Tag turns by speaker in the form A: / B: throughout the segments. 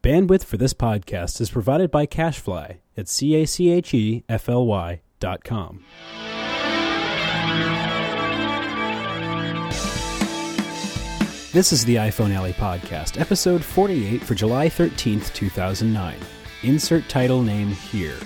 A: Bandwidth for this podcast is provided by CacheFly at CACHEFLY.com. This is the iPhone Alley Podcast, episode 48 for July 13th, 2009. Insert title name here.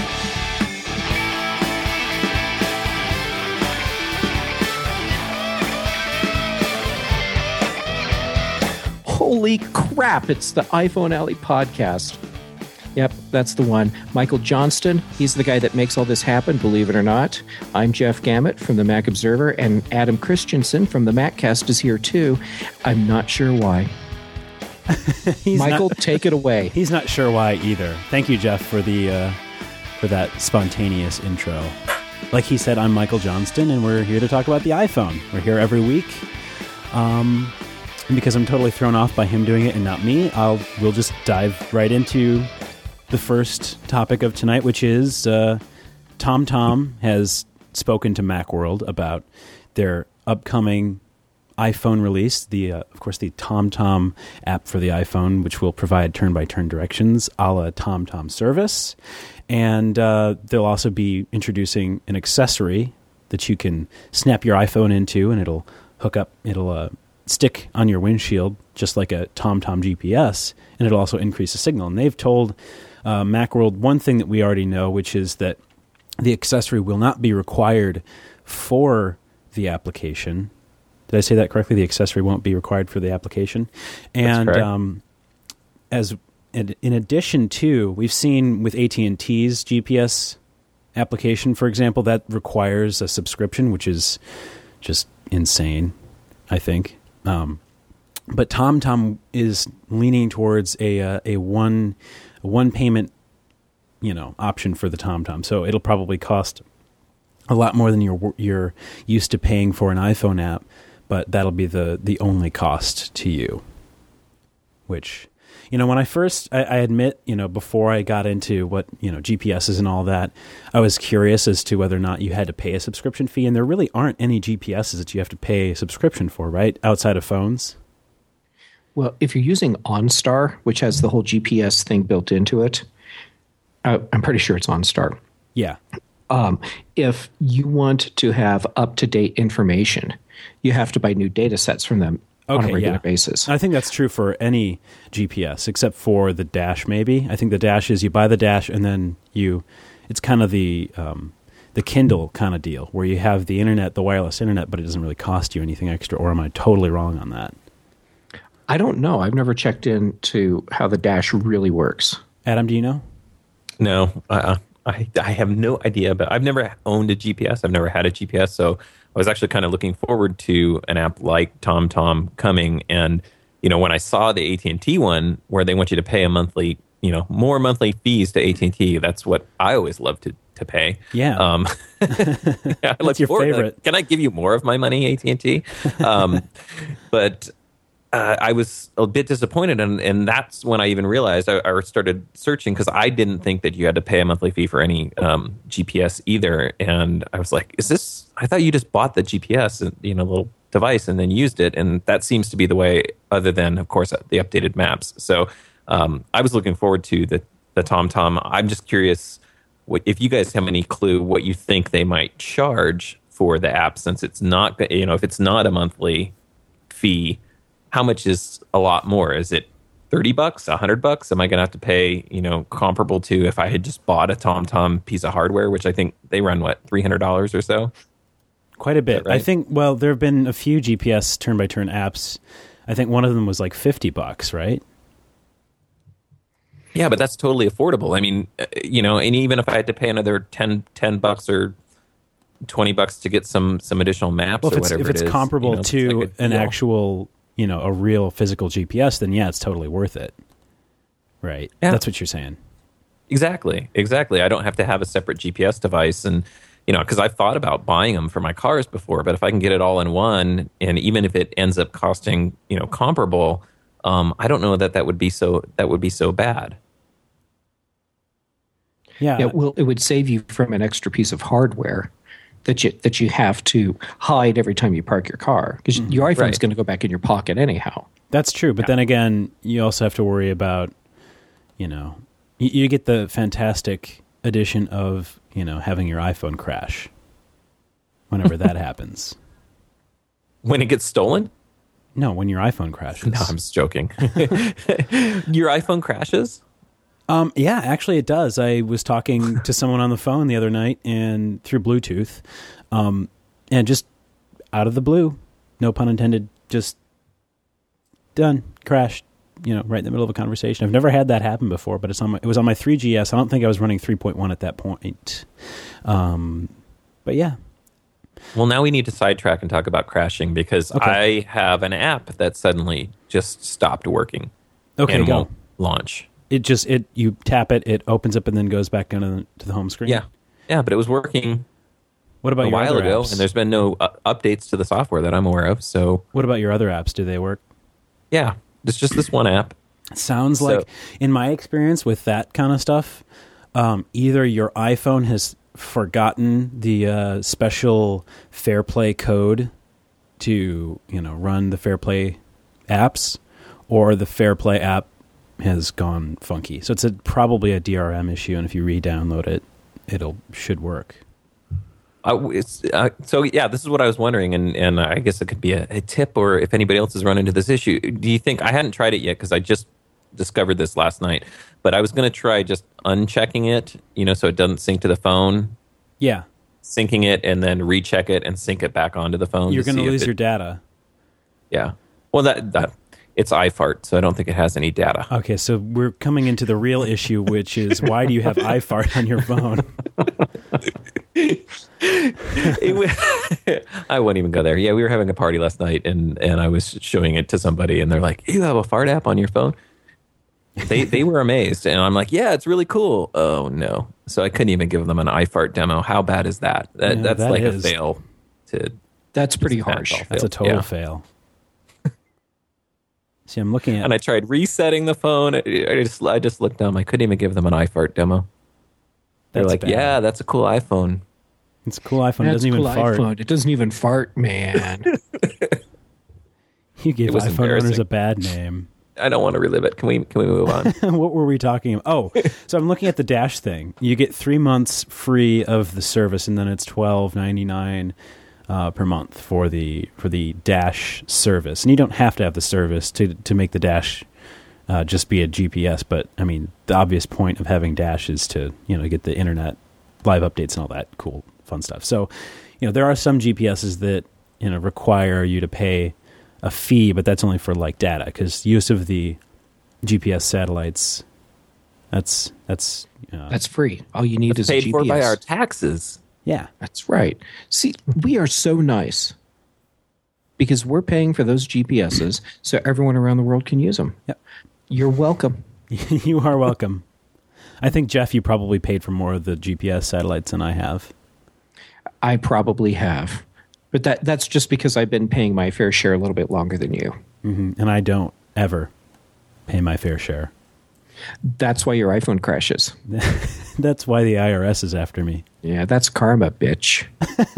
B: Holy crap, it's the iPhone Alley Podcast. Yep, that's the one. Michael Johnston, he's the guy that makes all this happen, believe it or not. I'm Jeff Gamet from the Mac Observer, and Adam Christensen from the MacCast is here too. I'm not sure why. Michael, take it away.
A: He's not sure why either. Thank you, Jeff, for that spontaneous intro. Like he said, I'm Michael Johnston, and we're here to talk about the iPhone. We're here every week. And because I'm totally thrown off by him doing it and not me, we'll just dive right into the first topic of tonight, which is TomTom has spoken to Macworld about their upcoming iPhone release, of course, the TomTom app for the iPhone, which will provide turn-by-turn directions a la TomTom service. And they'll also be introducing an accessory that you can snap your iPhone into, and it'll hook up, stick on your windshield, just like a TomTom GPS, and it'll also increase the signal. And they've told Macworld one thing that we already know, which is that the accessory will not be required for the application. Did I say that correctly? The accessory won't be required for the application. And in addition to, we've seen with AT&T's GPS application, for example, that requires a subscription, which is just insane, I think. But TomTom is leaning towards a one payment, option for the TomTom. So it'll probably cost a lot more than you're used to paying for an iPhone app, but that'll be the only cost to you. Which, when I first, I admit, before I got into what, GPS and all that, I was curious as to whether or not you had to pay a subscription fee, and there really aren't any GPSs that you have to pay a subscription for, right? Outside of phones?
B: Well, if you're using OnStar, which has the whole GPS thing built into it, I'm pretty sure it's OnStar.
A: Yeah.
B: If you want to have up-to-date information, you have to buy new data sets from them on a regular basis.
A: I think that's true for any GPS, except for the Dash, maybe. I think the Dash is you buy the Dash, and then it's kind of the Kindle kind of deal, where you have the internet, the wireless internet, but it doesn't really cost you anything extra, or am I totally wrong on that?
B: I don't know. I've never checked into how the Dash really works.
A: Adam, do you know?
C: No, I have no idea, but I've never owned a GPS. I've never had a GPS, so I was actually kind of looking forward to an app like TomTom coming. And, when I saw the AT&T one where they want you to pay a monthly, more monthly fees to AT&T, that's what I always love to pay.
A: Yeah.
C: That's
A: your favorite.
C: Can I give you more of my money, AT&T? But I was a bit disappointed, and that's when I even realized I started searching, because I didn't think that you had to pay a monthly fee for any GPS either. And I was like, I thought you just bought the GPS, little device, and then used it. And that seems to be the way, other than, of course, the updated maps. So I was looking forward to the TomTom. I'm just curious if you guys have any clue what you think they might charge for the app, since it's not, if it's not a monthly fee. How much is a lot more? Is it $30, $100? Am I going to have to pay, comparable to if I had just bought a TomTom piece of hardware, which I think they run, $300 or so?
A: Quite a bit.
C: Right?
A: I think, there have been a few GPS turn-by-turn apps. I think one of them was like $50, right?
C: Yeah, but that's totally affordable. I mean, and even if I had to pay another $10 or $20 to get some additional maps or whatever it is.
A: If it's comparable to
C: like
A: an actual, a real physical GPS, then yeah, it's totally worth it. Right. Yeah. That's what you're saying.
C: Exactly. I don't have to have a separate GPS device, and because I've thought about buying them for my cars before, but if I can get it all in one, and even if it ends up costing comparable, I don't know that would be so bad.
B: Yeah. Well, it would save you from an extra piece of hardware that you have to hide every time you park your car, because your iPhone's going to go back in your pocket anyhow.
A: That's true, but then again, you also have to worry about you get the fantastic addition of, having your iPhone crash whenever that happens.
C: When it gets stolen?
A: No, when your iPhone crashes.
C: No, I'm just joking. Your iPhone crashes?
A: Yeah, actually it does. I was talking to someone on the phone the other night and through Bluetooth, and just out of the blue, no pun intended, just done, crashed, right in the middle of a conversation. I've never had that happen before, but it was on my 3GS. I don't think I was running 3.1 at that point. But yeah.
C: Well, now we need to sidetrack and talk about crashing because I have an app that suddenly just stopped working.
A: Okay,
C: and
A: go.
C: Won't launch.
A: You tap it, it opens up and then goes back to the home screen.
C: Yeah, but it was working.
A: What about
C: a
A: your
C: while
A: other
C: ago,
A: apps?
C: and there's been no updates to the software that I'm aware of. So,
A: what about your other apps? Do they work?
C: Yeah, it's just this one app.
A: Sounds like, in my experience with that kind of stuff, either your iPhone has forgotten the special Fair Play code to run the Fair Play apps, or the Fair Play app has gone funky. So it's probably a DRM issue, and if you re-download it, should work.
C: So yeah, this is what I was wondering, and I guess it could be a tip, or if anybody else has run into this issue. Do you think, I hadn't tried it yet because I just discovered this last night, but I was going to try just unchecking it, so it doesn't sync to the phone.
A: Yeah.
C: Syncing it and then recheck it and sync it back onto the phone.
A: You're going to lose your data.
C: Yeah. Well, that it's iFart, so I don't think it has any data.
A: Okay, so we're coming into the real issue, which is why do you have iFart on your phone?
C: I wouldn't even go there. Yeah, we were having a party last night, and I was showing it to somebody, and they're like, "You have a fart app on your phone?" They were amazed, and I'm like, "Yeah, it's really cool." Oh no! So I couldn't even give them an iFart demo. How bad is that? That's
A: that
C: like
A: is
C: a fail.
B: That's pretty harsh.
A: That's a total fail. See, I'm looking at,
C: and I tried resetting the phone. I just looked down. I couldn't even give them an iFart demo. They're like,
A: bad.
C: "Yeah, that's a cool iPhone."
A: It's a cool iPhone. It doesn't even fart.
B: iPhone. It doesn't even fart, man.
A: You gave iPhone owners a bad name.
C: I don't want to relive it. Can we move on?
A: What were we talking about? Oh, so I'm looking at the Dash thing. You get 3 months free of the service, and then it's $12.99 per month for the Dash service. And you don't have to have the service to make the Dash just be a GPS. But I mean, the obvious point of having Dash is to get the internet, live updates, and all that cool, fun stuff. So there are some GPSs that require you to pay a fee, but that's only for like data, because use of the GPS satellites, that's
B: free. All you need is
C: paid
B: a GPS.
C: for by our taxes.
A: Yeah,
B: that's right. See, we are so nice because we're paying for those GPSs so everyone around the world can use them.
A: Yep.
B: You're welcome.
A: You are welcome. I think, Jeff, you probably paid for more of the GPS satellites than I have.
B: I probably have. But that's just because I've been paying my fair share a little bit longer than you.
A: Mm-hmm. And I don't ever pay my fair share.
B: That's why your iPhone crashes.
A: That's why the IRS is after me.
B: Yeah, that's karma, bitch.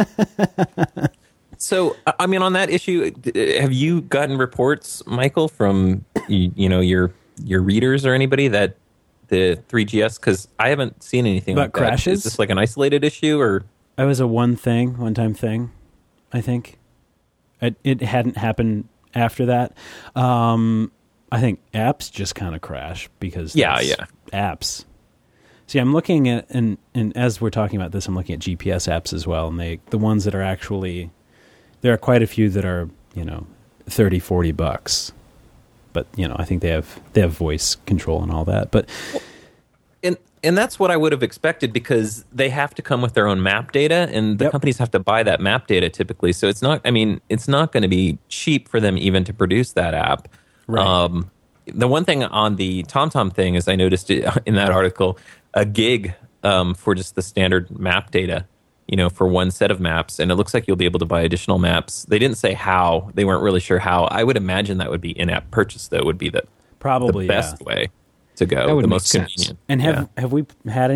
C: So, I mean, on that issue, have you gotten reports, Michael, from your readers or anybody that the 3GS? Because I haven't seen anything
A: about
C: like
A: crashes.
C: That. Is this like an isolated issue, or
A: it was a one-time thing? I think it hadn't happened after that. I think apps just kind of crash because apps. See, I'm looking at and as we're talking about this, I'm looking at GPS apps as well, and the ones that are actually, there are quite a few that are $30-$40, but I think they have voice control and all that, but.
C: And that's what I would have expected, because they have to come with their own map data, and the companies have to buy that map data typically. So it's not going to be cheap for them even to produce that app. Right. The one thing on the TomTom thing is I noticed in that article a gig for just the standard map data, for one set of maps, and it looks like you'll be able to buy additional maps. They didn't say how. They weren't really sure how. I would imagine that would be in-app purchase, though, would be the best way to go, the most convenient.
A: And have we had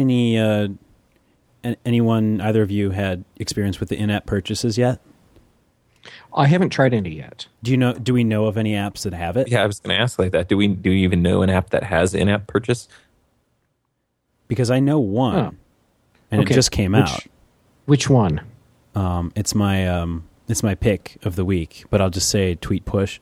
A: anyone, either of you, had experience with the in-app purchases yet?
B: I haven't tried any yet.
A: Do we know of any apps that have it?
C: Yeah, I was going to ask like that. Do you even know an app that has in-app purchase?
A: because I know one, and it just came out.
B: Which one?
A: It's my pick of the week, but I'll just say Tweet Push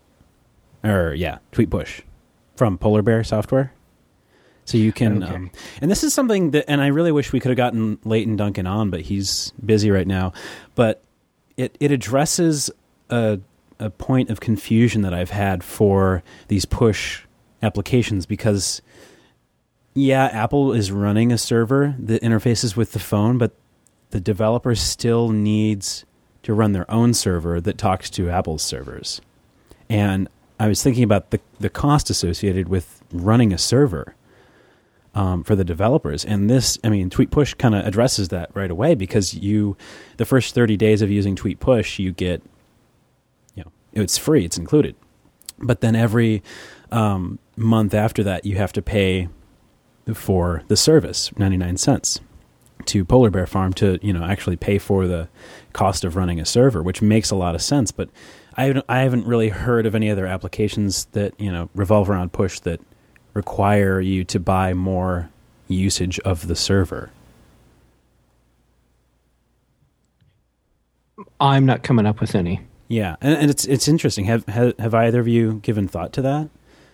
A: from Polar Bear Software. So you can, and this is something that, and I really wish we could have gotten Leighton Duncan on, but he's busy right now. But it addresses a point of confusion that I've had for these push applications because, Apple is running a server that interfaces with the phone, but the developer still needs to run their own server that talks to Apple's servers. And I was thinking about the cost associated with running a server for the developers. And Tweet Push kind of addresses that right away because the first 30 days of using Tweet Push, you get, it's free, it's included. But then every month after that, you have to pay for the service, 99 cents. To Polar Bear Farm to actually pay for the cost of running a server, which makes a lot of sense. But I haven't really heard of any other applications that revolve around push that require you to buy more usage of the server.
B: I'm not coming up with any.
A: Yeah, and it's interesting. Have either of you given thought to that?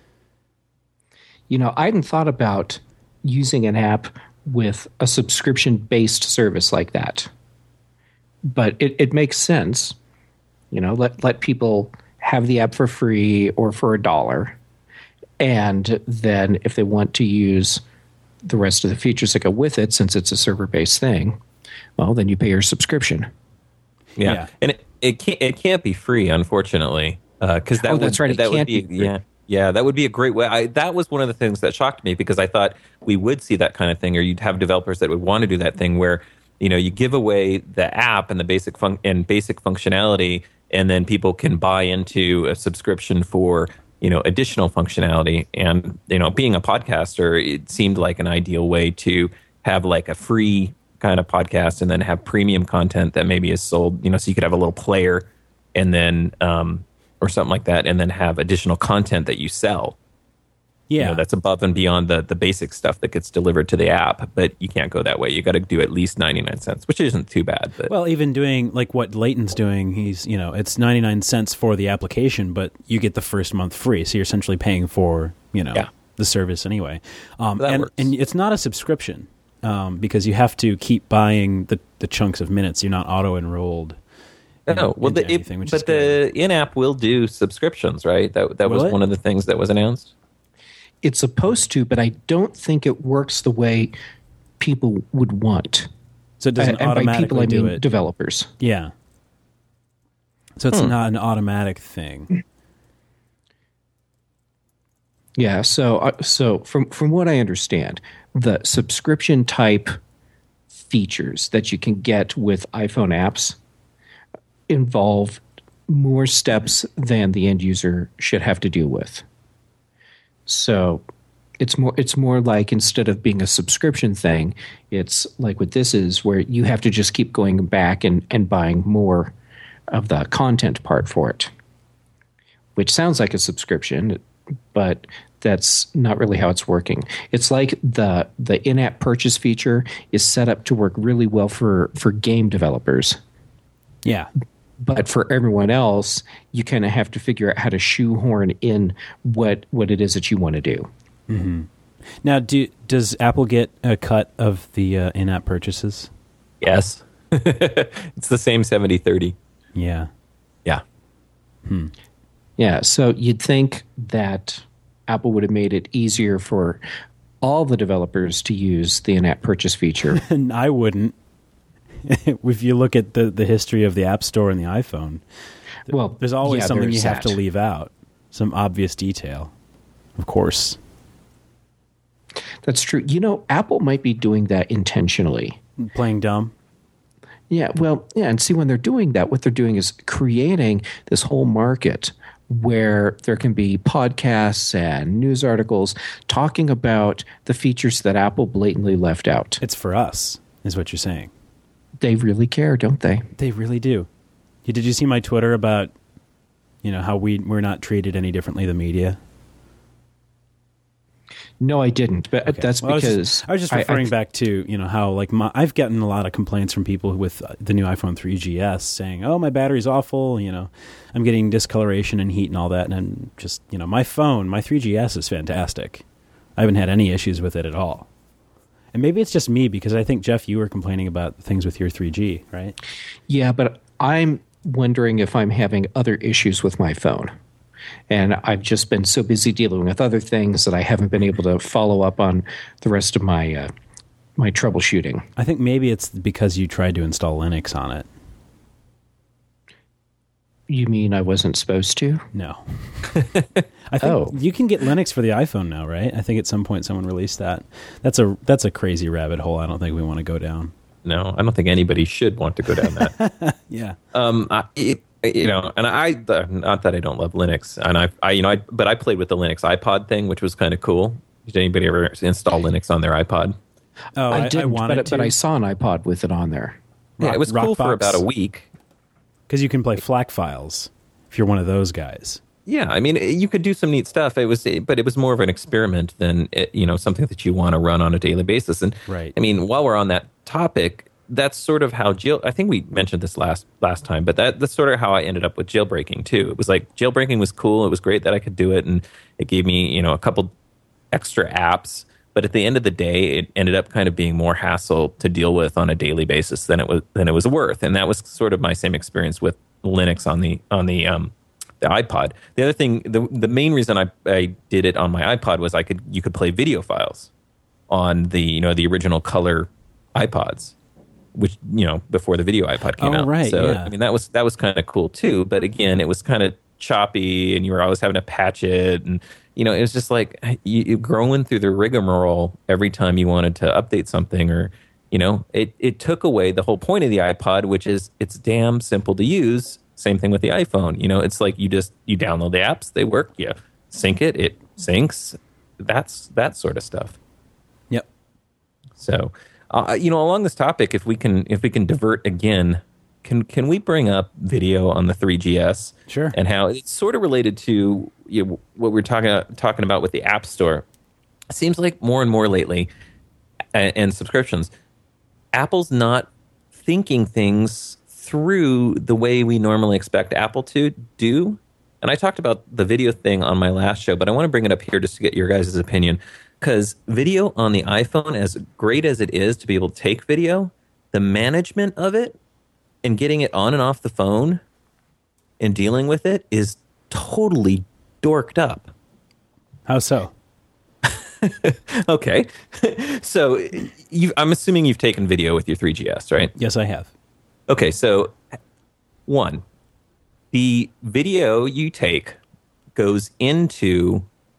B: I hadn't thought about using an app with a subscription-based service like that. But it makes sense. Let people have the app for free or for $1. And then if they want to use the rest of the features that go with it, since it's a server-based thing, well, then you pay your subscription.
C: Yeah. And it can't be free, unfortunately. Because
B: that's right.
C: That would be that would be a great way. That was one of the things that shocked me because I thought we would see that kind of thing, or you'd have developers that would want to do that thing where you give away the app and the basic functionality, and then people can buy into a subscription for additional functionality. And being a podcaster, it seemed like an ideal way to have like a free kind of podcast and then have premium content that maybe is sold. So you could have a little player and then or something like that, and then have additional content that you sell. Yeah, that's above and beyond the basic stuff that gets delivered to the app. But you can't go that way. You got to do at least 99 cents, which isn't too bad. But.
A: Well, even doing like what Leighton's doing, he's it's 99 cents for the application, but you get the first month free. So you're essentially paying for the service anyway. And it's not a subscription because you have to keep buying the chunks of minutes. You're not auto enrolled.
C: No, well, the in-app will do subscriptions, right? That was one of the things that was announced.
B: It's supposed to, but I don't think it works the way people would want.
A: So it doesn't automatically
B: by people, I
A: do
B: mean
A: it.
B: Developers.
A: Yeah. So it's not an automatic thing.
B: Yeah. So from what I understand, the subscription type features that you can get with iPhone apps involve more steps than the end user should have to deal with. So it's more like, instead of being a subscription thing, it's like what this is, where you have to just keep going back and buying more of the content part for it, which sounds like a subscription, but that's not really how it's working. It's like the in-app purchase feature is set up to work really well for game developers.
A: Yeah.
B: But for everyone else, you kind of have to figure out how to shoehorn in what it is that you want to do.
A: Mm-hmm. Now, does Apple get a cut of the in-app purchases?
C: Yes. It's the same 70-30.
A: Yeah.
C: Yeah.
B: Yeah, so you'd think that Apple would have made it easier for all the developers to use the in-app purchase feature.
A: And I wouldn't. If you look at the history of the App Store and the iPhone, there's always something you have to leave out, some obvious detail, of course.
B: That's true. Apple might be doing that intentionally.
A: Playing dumb?
B: Yeah, and see, when they're doing that, what they're doing is creating this whole market where there can be podcasts and news articles talking about the features that Apple blatantly left out.
A: It's for us, is what you're saying.
B: They really care, don't they?
A: They really do. Did you see my Twitter about, how we're not treated any differently than media?
B: No, I didn't. But
A: Okay.
B: that's
A: Well,
B: because
A: I was just referring back to how like I've gotten a lot of complaints from people with the new iPhone 3GS saying, "Oh, my battery's awful. I'm getting discoloration and heat and all that." And I'm just my 3GS is fantastic. I haven't had any issues with it at all. And maybe it's just me because I think Jeff, you were complaining about things with your 3G, right?
B: Yeah, but I'm wondering if I'm having other issues with my phone. And I've just been so busy dealing with other things that I haven't been able to follow up on the rest of my my troubleshooting.
A: I think maybe it's because you tried to install Linux on it.
B: You mean I wasn't supposed to?
A: No. I think you can get Linux for the iPhone now, right? I think at some point someone released that. That's a crazy rabbit hole. I don't think we want to go down.
C: No, I don't think anybody should want to go down that.
A: Yeah.
C: And I not that I don't love Linux, and but I played with the Linux iPod thing, which was kind of cool. Did anybody ever install Linux on their iPod?
A: Oh,
B: I didn't,
A: wanted
B: but I saw an iPod with it on there.
C: Yeah, it was cool for
A: Rockbox.
C: about a week.
A: Because you can play FLAC files if you're one of those guys.
C: Yeah, I mean, you could do some neat stuff. But it was more of an experiment than something that you want to run on a daily basis. And
A: right.
C: I mean, while we're on that topic, that's sort of how I think we mentioned this last time, but that's sort of how I ended up with jailbreaking too. It was like jailbreaking was cool. It was great that I could do it, and it gave me a couple extra apps. But at the end of the day, it ended up kind of being more hassle to deal with on a daily basis than it was worth. And that was sort of my same experience with Linux on the iPod. The other thing, the main reason I did it on my iPod was you could play video files on the the original color iPods, which before the video iPod came out.
A: Right,
C: so
A: yeah.
C: I mean that was kind of cool too. But again, it was kind of choppy, and you were always having to patch it, and it was just like you growing through the rigmarole every time you wanted to update something, or it took away the whole point of the iPod, which is it's damn simple to use. Same thing with the iPhone. It's like you download the apps, they work, you sync it syncs. That's that sort of stuff.
A: Yep.
C: So, along this topic, if we can divert again, can we bring up video on the 3GS?
A: Sure.
C: And how it's sort of related to what we're talking about with the App Store. It seems like more and more lately, and subscriptions, Apple's not thinking things through the way we normally expect Apple to do. And I talked about the video thing on my last show, but I want to bring it up here just to get your guys' opinion. Because video on the iPhone, as great as it is to be able to take video, the management of it and getting it on and off the phone and dealing with it is totally dorked up.
A: How so?
C: Okay. So I'm assuming you've taken video with your 3GS, right?
A: Yes, I have.
C: Okay, so one, the video you take goes into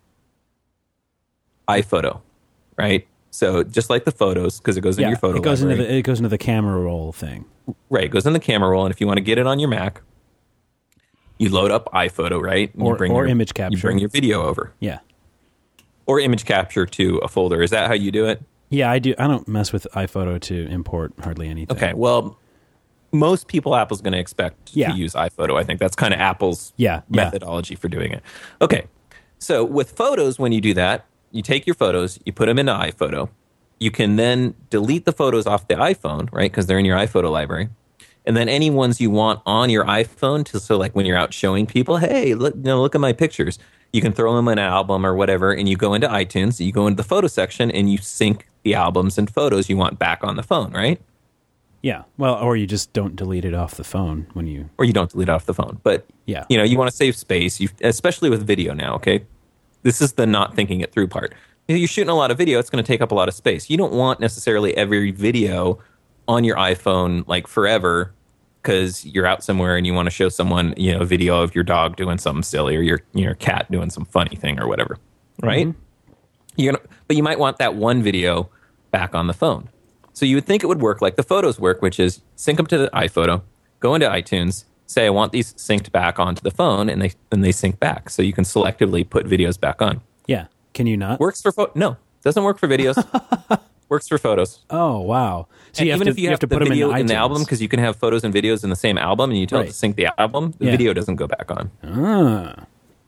C: iPhoto, right? So just like the photos, because it goes into your photo library.
A: It goes into the camera roll thing.
C: Right, it goes in the camera roll, and if you want to get it on your Mac, you load up iPhoto, right? And
A: Or image capture.
C: You bring your video over.
A: Yeah.
C: Or image capture to a folder. Is that how you do it?
A: Yeah, I do. I don't mess with iPhoto to import hardly anything.
C: Okay, well, most people Apple's going to expect to use iPhoto. I think that's kind of Apple's methodology for doing it. Okay, so with photos, when you do that, you take your photos, you put them into iPhoto. You can then delete the photos off the iPhone, right? Because they're in your iPhoto library. And then any ones you want on your iPhone, so like when you're out showing people, hey, look at my pictures. You can throw them in an album or whatever, and you go into iTunes, you go into the photo section, and you sync the albums and photos you want back on the phone, right?
A: Yeah. Well, or you just don't delete it off the phone when you...
C: Or you don't delete it off the phone. But,
A: yeah,
C: you want to save space, especially with video now, okay? This is the not thinking it through part. You're shooting a lot of video, it's going to take up a lot of space. You don't want necessarily every video on your iPhone, like, forever, because you're out somewhere and you want to show someone, a video of your dog doing something silly or your cat doing some funny thing or whatever, right? Mm-hmm. But you might want that one video back on the phone. So you would think it would work like the photos work, which is sync them to the iPhoto, go into iTunes, say I want these synced back onto the phone, and they sync back. So you can selectively put videos back on.
A: Yeah. Can you not?
C: Works for no, doesn't work for videos. Works for photos.
A: Oh, wow. So
C: even if you have to put them in the album, because you can have photos and videos in the same album, and you tell it to sync the album, the video doesn't go back on.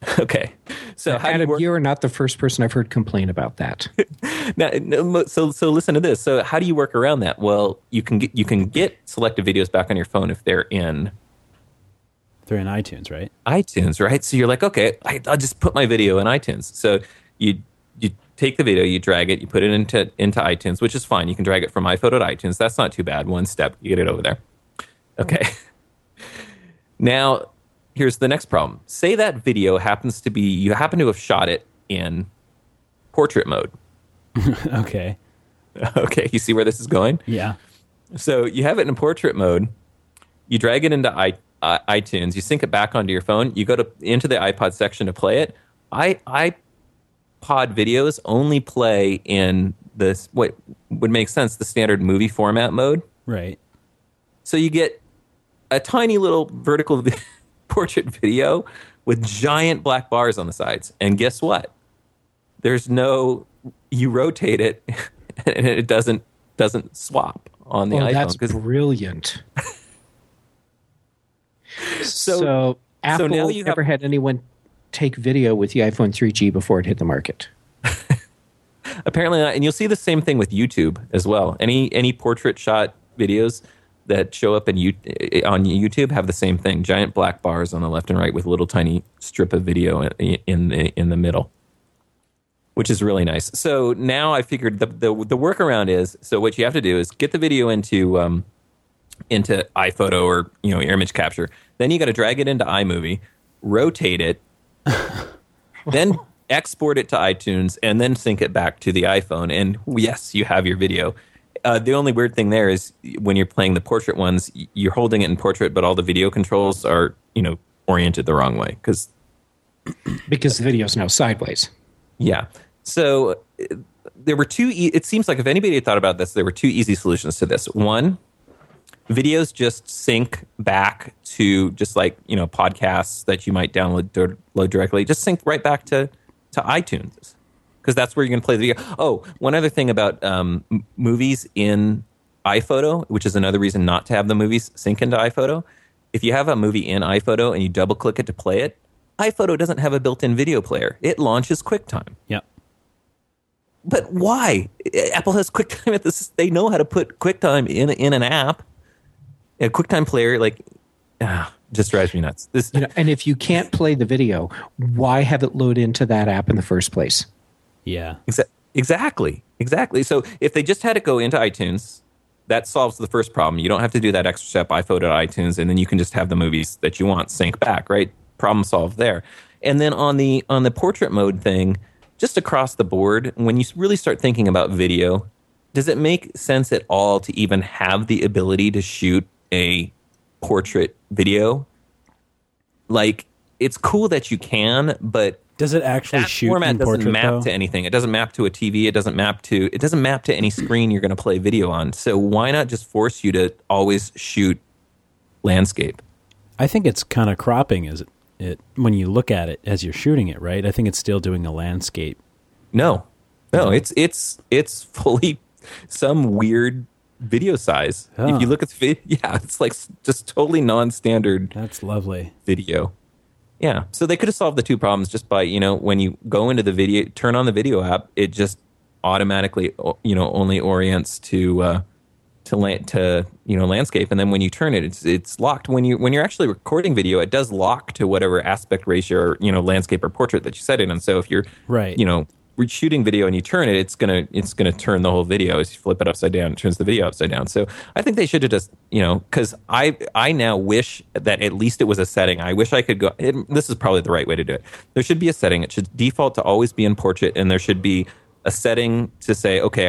C: Okay. So how do you
B: Adam,
C: work?
B: you are not the first person I've heard complain about that.
C: Now, so listen to this. So how do you work around that? Well, you can get selected videos back on your phone if they're in
A: iTunes, right?
C: iTunes, right? So you're like, okay, I'll just put my video in iTunes. So you take the video, you drag it, you put it into iTunes, which is fine. You can drag it from iPhoto to iTunes. That's not too bad. One step, you get it over there. Okay. Now, here's the next problem. Say that video happens to be, you happen to have shot it in portrait mode.
A: Okay.
C: Okay, you see where this is going?
A: Yeah.
C: So you have it in portrait mode. You drag it into iTunes. You sync it back onto your phone. You go into the iPod section to play it. iPod videos only play in this, what would make sense, the standard movie format mode.
A: Right.
C: So you get a tiny little vertical portrait video with giant black bars on the sides. And guess what? There's no, you rotate it and it doesn't swap on the iPhone.
B: That's brilliant.
C: So
B: So Apple
C: now you
B: never had anyone take video with the iPhone 3G before it hit the market.
C: Apparently not. And you'll see the same thing with YouTube as well. Any portrait shot videos that show up on YouTube have the same thing. Giant black bars on the left and right with a little tiny strip of video in the middle, which is really nice. So now I figured the workaround is, so what you have to do is get the video into iPhoto or your image capture. Then you got to drag it into iMovie, rotate it, then export it to iTunes, and then sync it back to the iPhone. And yes, you have your video. The only weird thing there is when you're playing the portrait ones, you're holding it in portrait, but all the video controls are oriented the wrong way because
B: the video's now sideways.
C: Yeah. So there were two. It seems like if anybody had thought about this, there were two easy solutions to this. One, videos just sync back to just like podcasts that you might load directly. Just sync right back to iTunes because that's where you're going to play the video. Oh, one other thing about movies in iPhoto, which is another reason not to have the movies sync into iPhoto. If you have a movie in iPhoto and you double click it to play it, iPhoto doesn't have a built-in video player. It launches QuickTime.
A: Yep.
C: But why? Apple has QuickTime at this. They know how to put QuickTime in an app. A QuickTime player, just drives me nuts.
B: And if you can't play the video, why have it load into that app in the first place?
A: Yeah.
C: Exactly. So if they just had it go into iTunes, that solves the first problem. You don't have to do that extra step, iPhoto to iTunes, and then you can just have the movies that you want sync back, right? Problem solved there. And then on the portrait mode thing, just across the board, when you really start thinking about video, does it make sense at all to even have the ability to shoot a portrait video? Like, it's cool that you can, but
A: does it actually
C: that
A: shoot
C: format
A: in
C: doesn't
A: portrait,
C: map
A: though?
C: to anything. It doesn't map to a TV. It doesn't map to any screen you're going to play video on. So why not just force you to always shoot landscape? I
A: think it's kind of cropping as it when you look at it as you're shooting it, right? I think it's still doing a landscape.
C: No, it's fully some weird video size.
A: Oh.
C: If you look at the video, it's like just totally non-standard.
A: That's lovely.
C: Video. Yeah. So they could have solved the two problems just by, when you go into the video, turn on the video app, it just automatically, only orients to landscape. And then when you turn it, it's locked. When you're actually recording video, it does lock to whatever aspect ratio or, landscape or portrait that you set it on. So if you're,
A: right,
C: shooting video and you turn it, it's gonna turn the whole video. As you flip it upside down, it turns the video upside down. So I think they should have just, because I now wish that at least it was a setting. I wish I could go. This is probably the right way to do it. There should be a setting. It should default to always be in portrait, and there should be a setting to say, okay,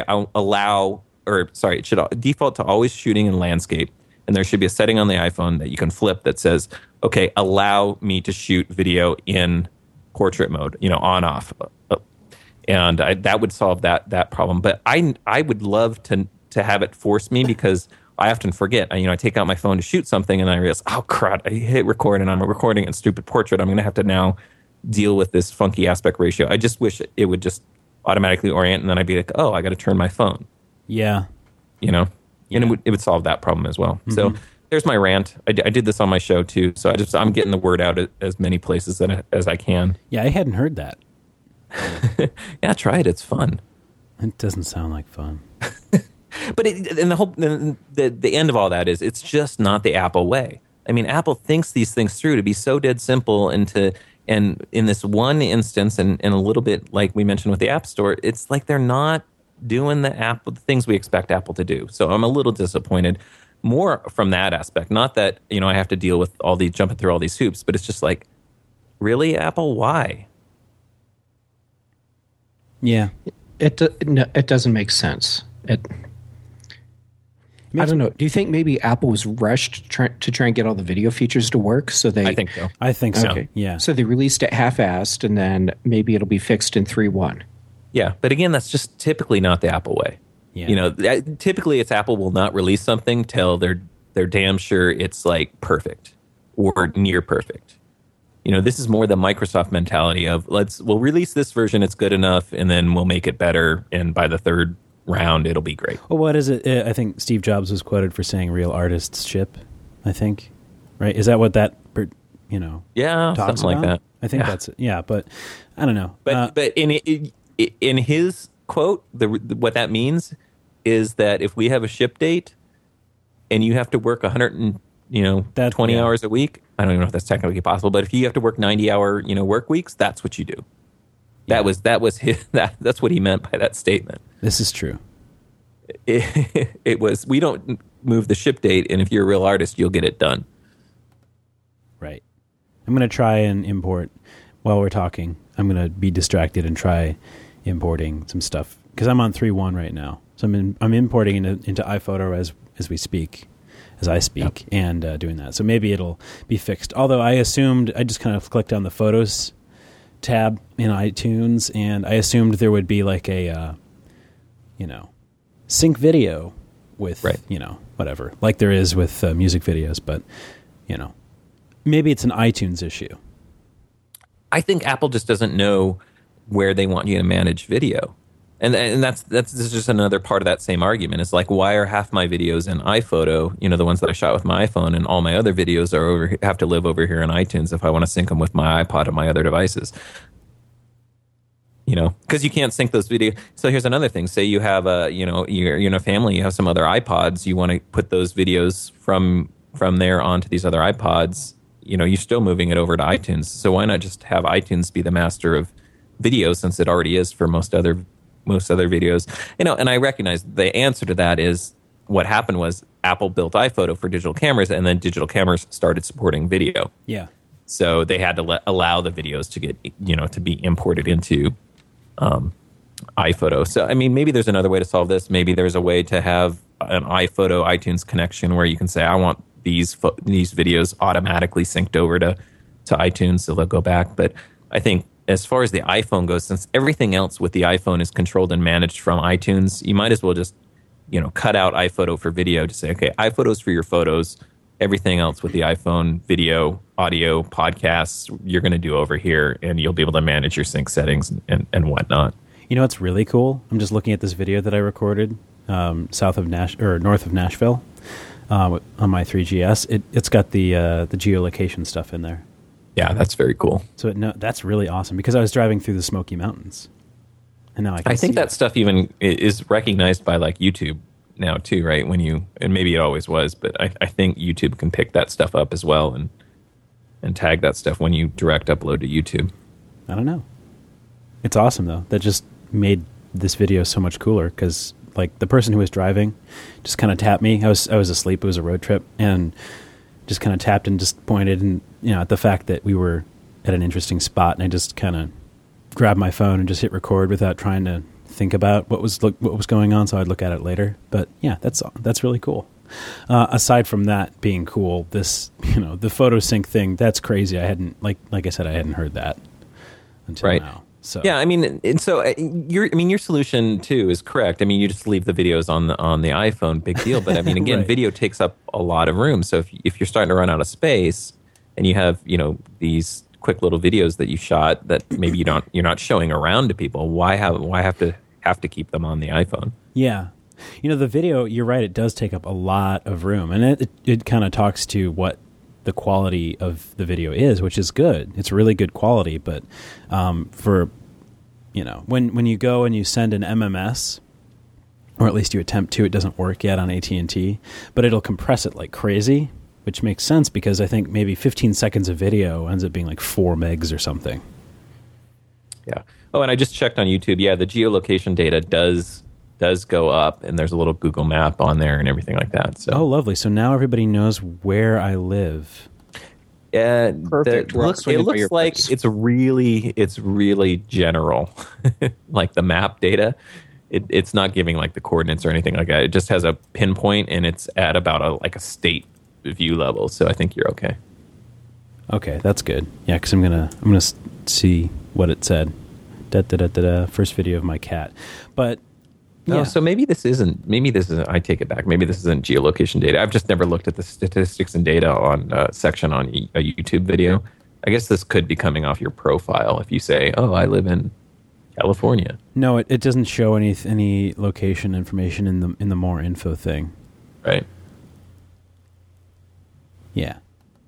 C: it should default to always shooting in landscape. And there should be a setting on the iPhone that you can flip that says, okay, allow me to shoot video in portrait mode, on, off. And that would solve that problem. But I would love to have it force me because I often forget. I take out my phone to shoot something and I realize, oh, crap, I hit record and I'm recording in stupid portrait. I'm going to have to now deal with this funky aspect ratio. I just wish it would just automatically orient and then I'd be like, oh, I got to turn my phone.
A: Yeah.
C: And it would solve that problem as well. Mm-hmm. So there's my rant. I did this on my show too, so I'm getting the word out at as many places as I can.
A: Yeah, I hadn't heard that.
C: Yeah, try it. It's fun.
A: It doesn't sound like fun.
C: But the end of all that is it's just not the Apple way. I mean, Apple thinks these things through to be so dead simple, and in this one instance, and a little bit like we mentioned with the App Store, it's like they're not doing the things we expect Apple to do. So I'm a little disappointed. More from that aspect, not that I have to deal with jumping through all these hoops, but it's just like, really, Apple, why?
A: Yeah,
B: it doesn't make sense. I don't know. Do you think maybe Apple was rushed to try and get all the video features to work?
C: I think so.
A: I think so.
B: Okay.
A: Yeah.
B: So they released it half-assed, and then maybe it'll be fixed in 3.1.
C: Yeah, but again, that's just typically not the Apple way.
A: Yeah.
C: Typically it's Apple will not release something till they're damn sure it's like perfect or near perfect. This is more the Microsoft mentality of we'll release this version, it's good enough, and then we'll make it better, and by the third round it'll be great.
A: Well, what is it? I think Steve Jobs was quoted for saying real artists ship, I think. Right? Is that what that
C: Yeah,
A: talks
C: something
A: about?
C: like that.
A: I think that's it. Yeah, but I don't know.
C: But in his quote, what that means is that if we have a ship date and you have to work 120 hours a week, I don't even know if that's technically possible, but if you have to work 90-hour work weeks, that's what you do.
A: Yeah.
C: That was his, that's what he meant by that statement.
A: This is true.
C: It was, we don't move the ship date, and if you're a real artist, you'll get it done.
A: Right. I'm going to try and import while we're talking. I'm going to be distracted and try importing some stuff because I'm on 3.1 right now. So I'm importing into iPhoto as we speak, as I speak, and doing that. So maybe it'll be fixed. Although I just kind of clicked on the Photos tab in iTunes, and I assumed there would be like a, sync video with, whatever, like there is with music videos. But, maybe it's an iTunes issue.
C: I think Apple just doesn't know where they want you to manage video. And this is just another part of that same argument. It's like, why are half my videos in iPhoto, the ones that I shot with my iPhone, and all my other videos have to live over here in iTunes if I want to sync them with my iPod and my other devices? Because you can't sync those videos. So here's another thing. Say you have you're in a family, you have some other iPods, you want to put those videos from there onto these other iPods, you're still moving it over to iTunes. So why not just have iTunes be the master of video, since it already is for most other videos? And I recognize the answer to that is what happened was Apple built iPhoto for digital cameras, and then digital cameras started supporting video.
A: Yeah.
C: So they had to allow the videos to get, to be imported into iPhoto. So, I mean, maybe there's another way to solve this. Maybe there's a way to have an iPhoto iTunes connection where you can say, I want these videos automatically synced over to iTunes, so they'll go back. But I think as far as the iPhone goes, since everything else with the iPhone is controlled and managed from iTunes, you might as well just, cut out iPhoto for video to say, okay, iPhoto's for your photos. Everything else with the iPhone, video, audio, podcasts, you're going to do over here, and you'll be able to manage your sync settings and whatnot.
A: What's really cool? I'm just looking at this video that I recorded north of Nashville on my 3GS. It's got the geolocation stuff in there. Yeah,
C: that's very cool.
A: So that's really awesome because I was driving through the Smoky Mountains, and now I
C: think that stuff even is recognized by like YouTube now too, right? And maybe it always was, but I think YouTube can pick that stuff up as well and tag that stuff when you direct upload to YouTube.
A: I don't know. It's awesome though. That just made this video so much cooler because like the person who was driving just kind of tapped me. I was asleep. It was a road trip, and just kind of tapped and just pointed and at the fact that we were at an interesting spot, and I just kind of grabbed my phone and just hit record without trying to think about what was going on, so I'd look at it later. But yeah, that's really cool. Aside from that being cool, this the photo sync thing, that's crazy. I hadn't like I said, I hadn't heard that until now. So
C: yeah, I mean, and so your solution too is correct. I mean, you just leave the videos on the iPhone, big deal. But I mean, again,
A: right.
C: Video takes up a lot of room. So if you're starting to run out of space, and you have these quick little videos that you shot that maybe you're not showing around to people, why have to keep them on the iPhone?
A: Yeah. The video, you're right, it does take up a lot of room, and it kind of talks to what the quality of the video is, which is good. It's really good quality, but for, when you go and you send an MMS, or at least you attempt to, it doesn't work yet on AT&T, but it'll compress it like crazy, which makes sense because I think maybe 15 seconds of video ends up being like 4 megs or something.
C: Yeah. Oh, and I just checked on YouTube. Yeah, the geolocation data does go up, and there's a little Google map on there and everything like that. So.
A: Oh, lovely. So now everybody knows where I live.
B: Perfect.
C: It looks like it's really general, like the map data. It's not giving like the coordinates or anything like that. It just has a pinpoint, and it's at about a state view level. So I think you're okay.
A: Okay, that's good. Yeah, because I'm gonna see what it said. First video of my cat, but.
C: Yeah. Oh, so maybe this isn't. I take it back. Maybe this isn't geolocation data. I've just never looked at the statistics and data on section on a YouTube video. I guess this could be coming off your profile if you say, "Oh, I live in California."
A: No, it doesn't show any location information in the more info thing.
C: Right.
A: Yeah.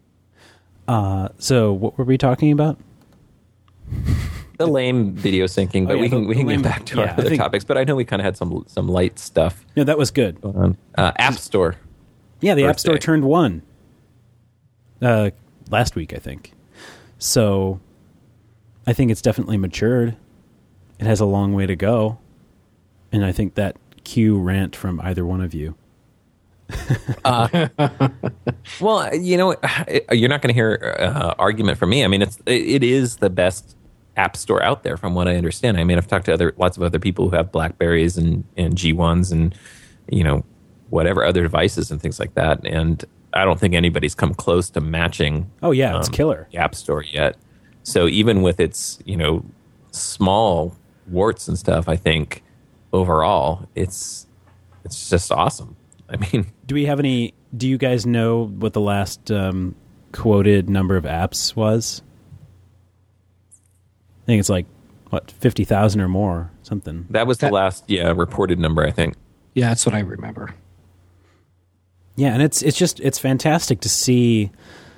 A: So what were we talking about?
C: The lame video syncing, but we can get back to our other topics. But I know we kind of had some light stuff.
A: No, that was good.
C: App Store.
A: Yeah, the App Store turned 1 last week, I think. So I think it's definitely matured. It has a long way to go, and I think that cue rant from either one of you.
C: Well, you're not going to hear argument from me. I mean, it is the best app store out there, from what I understand. I mean, I've talked to lots of other people who have BlackBerries and G1s and whatever other devices and things like that, and I don't think anybody's come close to matching.
A: Oh yeah, it's killer.
C: The App Store yet. So even with its small warts and stuff, I think overall it's just awesome. I mean,
A: do you guys know what the last quoted number of apps was? I think it's like, 50,000 or more, something.
C: That was the last, reported number, I think.
B: Yeah, that's what I remember.
A: Yeah, and it's fantastic to see,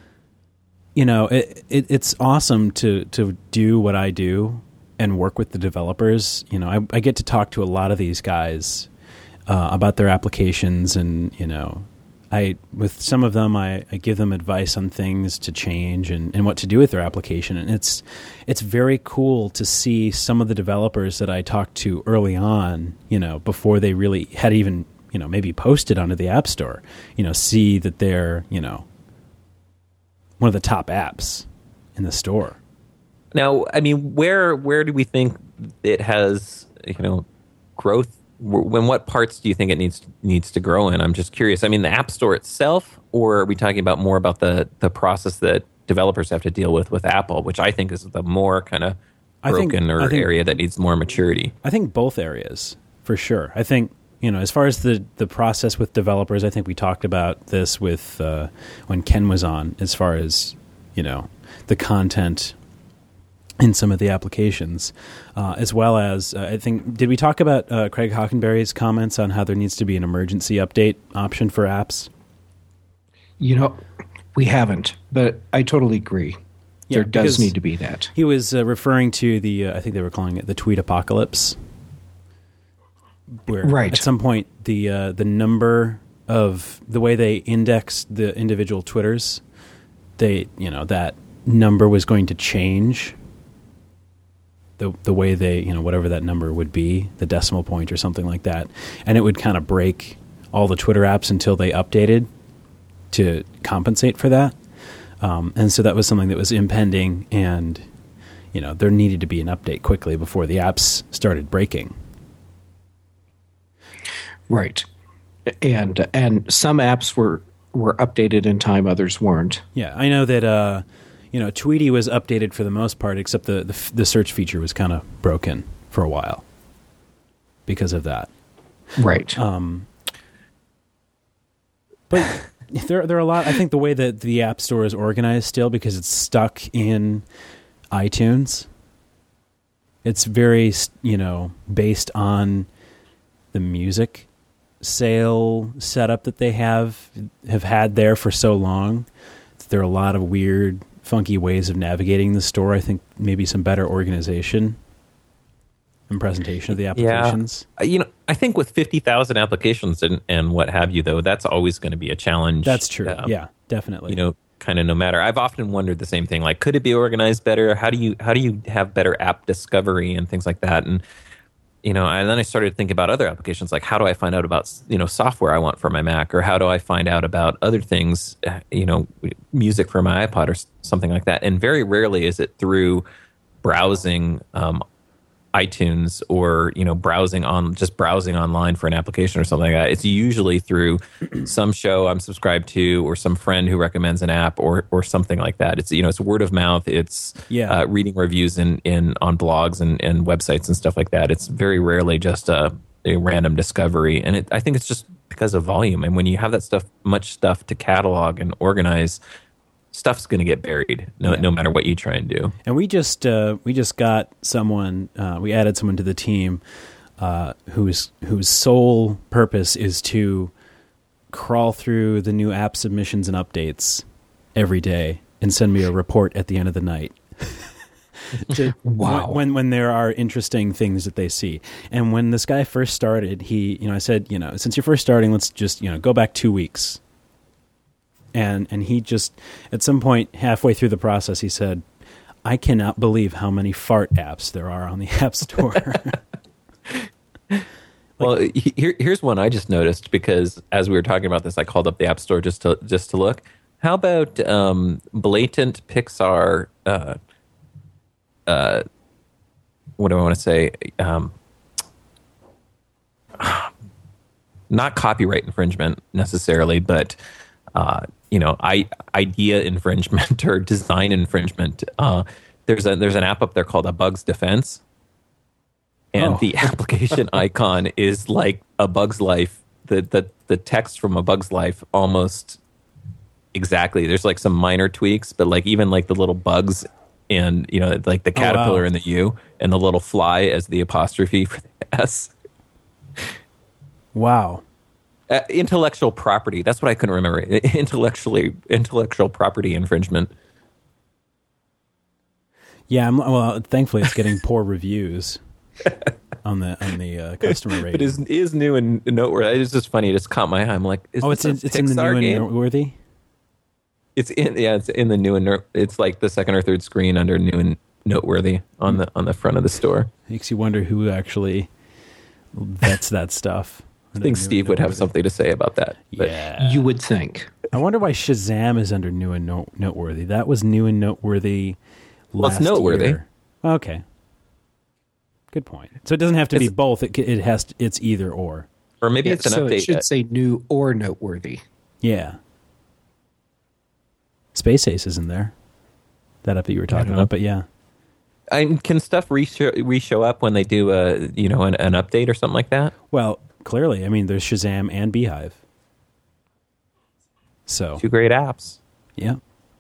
A: it's awesome to do what I do and work with the developers. I get to talk to a lot of these guys about their applications, and with some of them I give them advice on things to change and what to do with their application, and it's very cool to see some of the developers that I talked to early on, before they really had even maybe posted onto the App Store, see that they're one of the top apps in the store.
C: Now, I mean, where do we think it has growth? When what parts do you think it needs to grow in? I'm just curious. I mean, the App Store itself, or are we talking about more about the process that developers have to deal with Apple, which I think is the more kind of broken area that needs more maturity?
A: I think both areas, for sure. I think, as far as the process with developers, I think we talked about this with when Ken was on, as far as, the content in some of the applications, as well as, I think, did we talk about Craig Hockenberry's comments on how there needs to be an emergency update option for apps?
B: We haven't, but I totally agree. There does need to be that.
A: He was referring to the, I think they were calling it the tweet apocalypse, where at some point the number of, the way they index the individual Twitters, that number was going to change. The way they, whatever that number would be, the decimal point or something like that. And it would kind of break all the Twitter apps until they updated to compensate for that. And so that was something that was impending, and, there needed to be an update quickly before the apps started breaking.
B: Right. And some apps were updated in time, others weren't.
A: Yeah, I know that... Tweety was updated for the most part, except the search feature was kind of broken for a while because of that.
B: Right.
A: But there are a lot. I think the way that the App Store is organized still, because it's stuck in iTunes, it's very based on the music sale setup that they have had there for so long. There are a lot of weird, funky ways of navigating the store. I think maybe some better organization and presentation of the applications.
C: Yeah. I think with 50,000 applications and what have you, though, that's always going to be a challenge.
A: That's true. Yeah, definitely.
C: Kind of no matter. I've often wondered the same thing. Like, could it be organized better? How do you have better app discovery and things like that? And and then I started thinking about other applications, like how do I find out about software I want for my Mac, or how do I find out about other things, music for my iPod or something like that. And very rarely is it through browsing iTunes or browsing online for an application or something like that. It's usually through some show I'm subscribed to or some friend who recommends an app or something like that. It's it's word of mouth. It's reading reviews on blogs and websites and stuff like that. It's very rarely just a random discovery, and I think it's just because of volume. And when you have much stuff to catalog and organize, stuff's going to get buried no matter what you try and do.
A: And we just got someone, we added someone to the team whose sole purpose is to crawl through the new app submissions and updates every day and send me a report at the end of the night.
B: Wow.
A: When there are interesting things that they see. And when this guy first started, I said, since you're first starting, let's just, go back 2 weeks. And he just, at some point halfway through the process, he said, I cannot believe how many fart apps there are on the App Store.
C: Well, here's one I just noticed, because as we were talking about this, I called up the App Store just to look. How about blatant Pixar, what do I want to say? Not copyright infringement necessarily, but idea infringement or design infringement. There's an app up there called A Bug's Defense, and the application icon is like A Bug's Life. The text from A Bug's Life almost exactly. There's like some minor tweaks, but like even like the little bugs and like the caterpillar and the U, and the little fly as the apostrophe for the S.
A: Wow.
C: Intellectual property. That's what I couldn't remember. Intellectual property infringement.
A: Yeah. Well, thankfully, it's getting poor reviews on the customer rating.
C: But it is new and noteworthy. It's just funny. It just caught my eye. I'm like,
A: it's in the new and noteworthy.
C: It's in the new and it's like the second or third screen under new and noteworthy on the front of the store.
A: Makes you wonder who actually vets that stuff.
C: I think Steve would have something to say about that.
B: Yeah. You would think.
A: I wonder why Shazam is under new and noteworthy. That was new and noteworthy last
C: it's noteworthy.
A: Year. Okay. Good point. So it doesn't have to be both. It's either or.
C: Or maybe it's an update.
B: It should say new or noteworthy.
A: Yeah. Space Ace is in there. That app that you were talking about, but yeah.
C: Can stuff re-show up when they do an update or something like that?
A: Well, clearly. I mean, there's Shazam and Beehive. So
C: 2 great apps.
A: Yeah.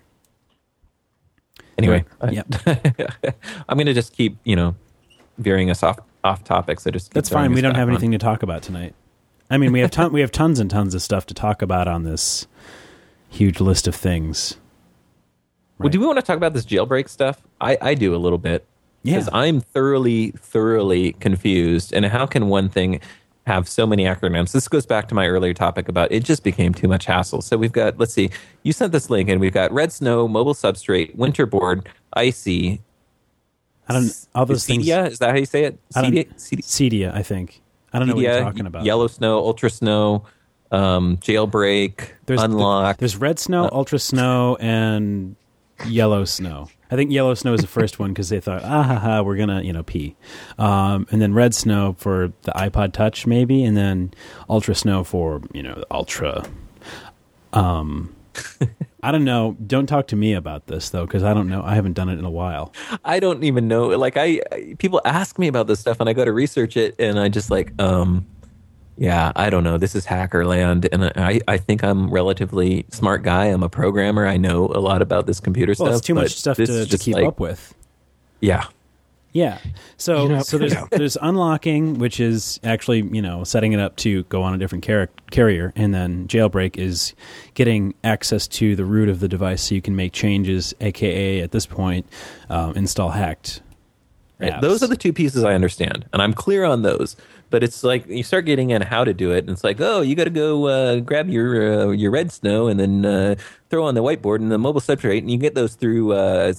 C: Anyway,
A: yeah.
C: I'm going to just keep, veering us off topics.
A: That's fine. We don't have anything to talk about tonight. I mean, we have tons and tons of stuff to talk about on this huge list of things.
C: Right. Well, do we want to talk about this jailbreak stuff? I do a little bit.
A: Yeah.
C: Because I'm thoroughly confused. And how can one thing have so many acronyms? This goes back to my earlier topic about it just became too much hassle. So we've got, let's see, you sent this link, and we've got Red Snow, Mobile Substrate, Winterboard, Icy.
A: All those things.
C: Cedia? Is that how you say it?
A: Cedia, I think. I don't know what you're talking about.
C: Yellow Snow, Ultra Snow, Jailbreak, Unlock.
A: There's Red Snow, Ultra Snow, and Yellow Snow. I think Yellow Snow is the first one because they thought, we're gonna, pee. And then Red Snow for the iPod Touch, maybe, and then Ultra Snow for Ultra. I don't know. Don't talk to me about this though, because I don't know. I haven't done it in a while.
C: I don't even know. Like people ask me about this stuff, and I go to research it, and I just like, yeah, I don't know. This is hacker land, and I think I'm a relatively smart guy. I'm a programmer. I know a lot about this computer stuff.
A: It's too much stuff to keep up with.
C: Yeah.
A: Yeah. So there's unlocking, which is actually, setting it up to go on a different carrier, and then jailbreak is getting access to the root of the device so you can make changes, aka at this point, install hacked
C: Right.
A: apps.
C: Those are the two pieces I understand, and I'm clear on those. But it's like you start getting in how to do it, and it's like, oh, you got to go grab your red snow and then throw on the whiteboard and the mobile substrate, and you get those through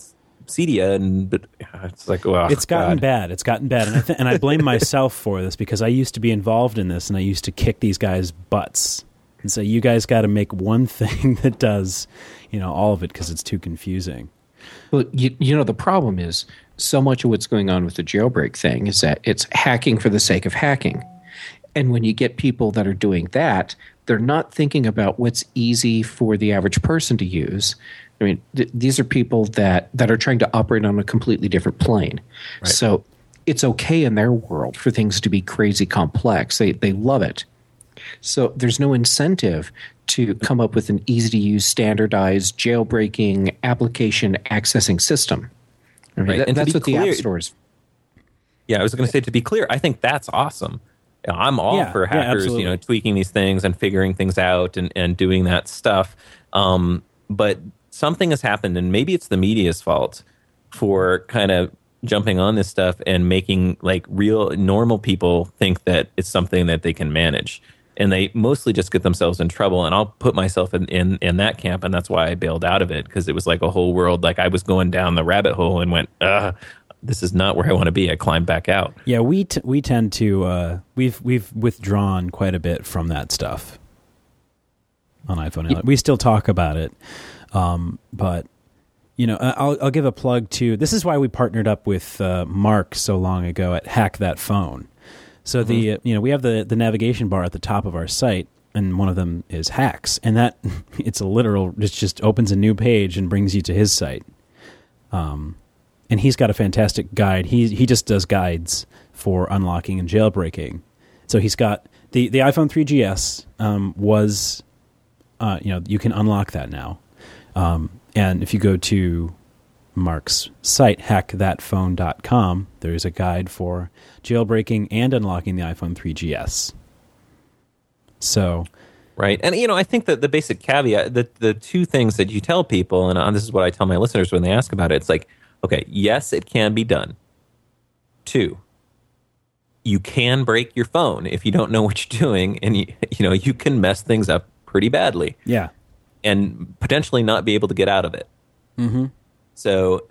C: Cydia, but it's like, oh,
A: it's gotten
C: God.
A: bad. It's gotten bad, and I blame myself for this because I used to be involved in this, and I used to kick these guys' butts and say, you guys got to make one thing that does, all of it because it's too confusing.
B: Well, the problem is so much of what's going on with the jailbreak thing is that it's hacking for the sake of hacking. And when you get people that are doing that, they're not thinking about what's easy for the average person to use. I mean, these are people that are trying to operate on a completely different plane. Right. So it's okay in their world for things to be crazy complex. They love it. So there's no incentive to come up with an easy-to-use, standardized, jailbreaking, application accessing system. I mean,
C: Right.
B: that's what the App Store is.
C: Yeah, I was going to say, to be clear, I think that's awesome. I'm all for hackers, tweaking these things and figuring things out and doing that stuff. But something has happened, and maybe it's the media's fault for kind of jumping on this stuff and making like real normal people think that it's something that they can manage. And they mostly just get themselves in trouble. And I'll put myself in that camp, and that's why I bailed out of it, because it was like a whole world. Like I was going down the rabbit hole and went, this is not where I want to be. I climbed back out.
A: Yeah, we tend to we've withdrawn quite a bit from that stuff on iPhone. Yeah. We still talk about it, but I'll give a plug to. This is why we partnered up with Mark so long ago at Hack That Phone. So we have the navigation bar at the top of our site, and one of them is hacks, and that it's a literal. It just opens a new page and brings you to his site. And he's got a fantastic guide. He just does guides for unlocking and jailbreaking. So he's got the iPhone 3GS was, you can unlock that now. And if you go to Mark's site, hackthatphone.com, there's a guide for jailbreaking and unlocking the iPhone 3GS. So...
C: Right. And, I think that the basic caveat, the two things that you tell people, and this is what I tell my listeners when they ask about it, it's like, okay, yes, it can be done. 2, you can break your phone if you don't know what you're doing, and you can mess things up pretty badly.
A: Yeah. And
C: potentially not be able to get out of it.
A: Mm-hmm.
C: So,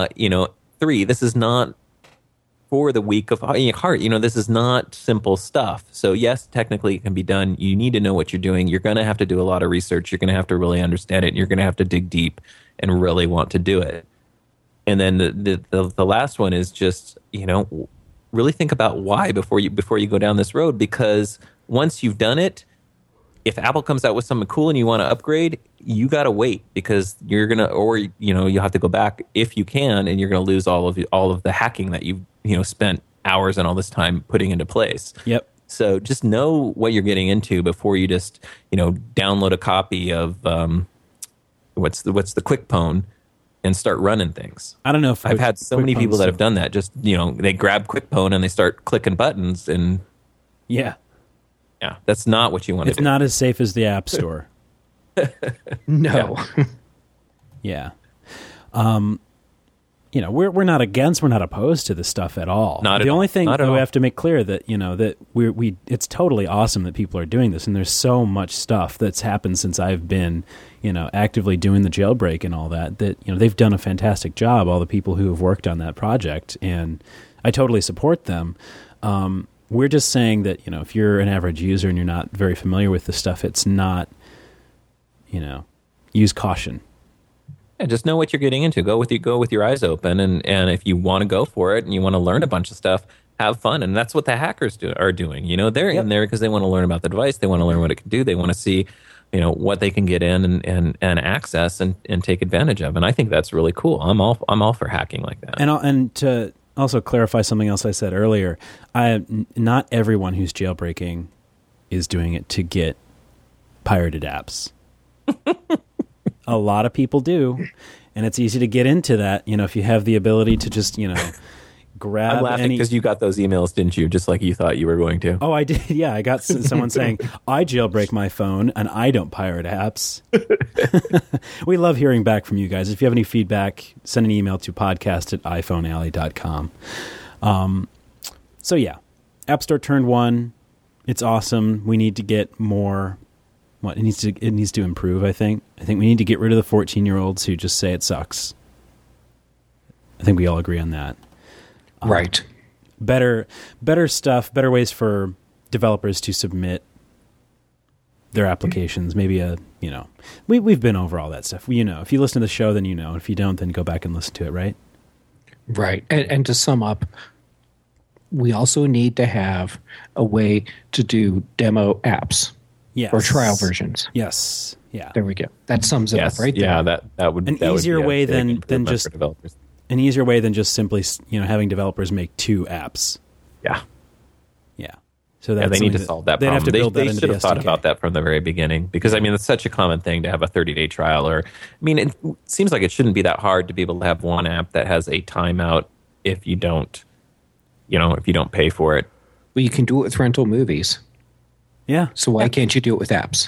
C: 3, this is not for the weak of heart. This is not simple stuff. So yes, technically it can be done. You need to know what you're doing. You're going to have to do a lot of research. You're going to have to really understand it. And you're going to have to dig deep and really want to do it. And then the last one is just, really think about why before you go down this road, because once you've done it, if Apple comes out with something cool and you want to upgrade, you got to wait, because you're going to, or, you'll have to go back if you can, and you're going to lose all of the hacking that you've, spent hours and all this time putting into place.
A: Yep.
C: So just know what you're getting into before you just, download a copy of, what's the QuickPwn and start running things.
A: I don't know if
C: I've had so many people that have done that. Just, they grab QuickPwn and they start clicking buttons, and
A: yeah,
C: that's not what you want to do.
A: It's not as safe as the App Store.
B: No.
A: Yeah. We're not against, we're not opposed to this stuff at all. The only thing that we have to make clear that, that we it's totally awesome that people are doing this, and there's so much stuff that's happened since I've been, actively doing the jailbreak and all that, they've done a fantastic job, all the people who have worked on that project, and I totally support them. We're just saying that, if you're an average user and you're not very familiar with this stuff, it's not, use caution.
C: Yeah, just know what you're getting into. Go with your eyes open, and if you want to go for it and you want to learn a bunch of stuff, have fun. And that's what the hackers are doing. They're in there because they want to learn about the device. They want to learn what it can do. They want to see, what they can get in and access and take advantage of. And I think that's really cool. I'm all for hacking like that.
A: And to also clarify something else I said earlier, not everyone who's jailbreaking is doing it to get pirated apps. A lot of people do, and it's easy to get into that. If you have the ability to just, grab.
C: I'm laughing because you got those emails, didn't you? Just like you thought you were going to.
A: Oh, I did. Yeah, I got someone saying I jailbreak my phone and I don't pirate apps. We love hearing back from you guys. If you have any feedback, send an email to podcast@iphonealley.com. So yeah, App Store turned 1. It's awesome. We need to get more. It needs to improve. I think we need to get rid of the 14-year-olds who just say it sucks. I think we all agree on that.
B: Right.
A: Better stuff. Better ways for developers to submit their applications. Maybe we've been over all that stuff. If you listen to the show, then you know. If you don't, then go back and listen to it. Right.
B: Right. And to sum up, we also need to have a way to do demo apps.
A: Yes.
B: Or trial versions.
A: Yes. Yeah.
B: There we go. That sums it up right there.
C: Yeah, that would
A: an
C: that
A: easier
C: would be
A: way
C: a big
A: than just
C: developers.
A: An easier way than just simply having developers make 2 apps.
C: Yeah.
A: Yeah. So that's
C: they need to solve that problem.
A: Have to build that into
C: should
A: the
C: have thought
A: SDK.
C: about that from the very beginning because it's such a common thing to have a 30-day trial. It seems like it shouldn't be that hard to be able to have one app that has a timeout if you don't pay for it.
B: Well, you can do it with rental movies.
A: Yeah.
B: So why can't you do it with apps?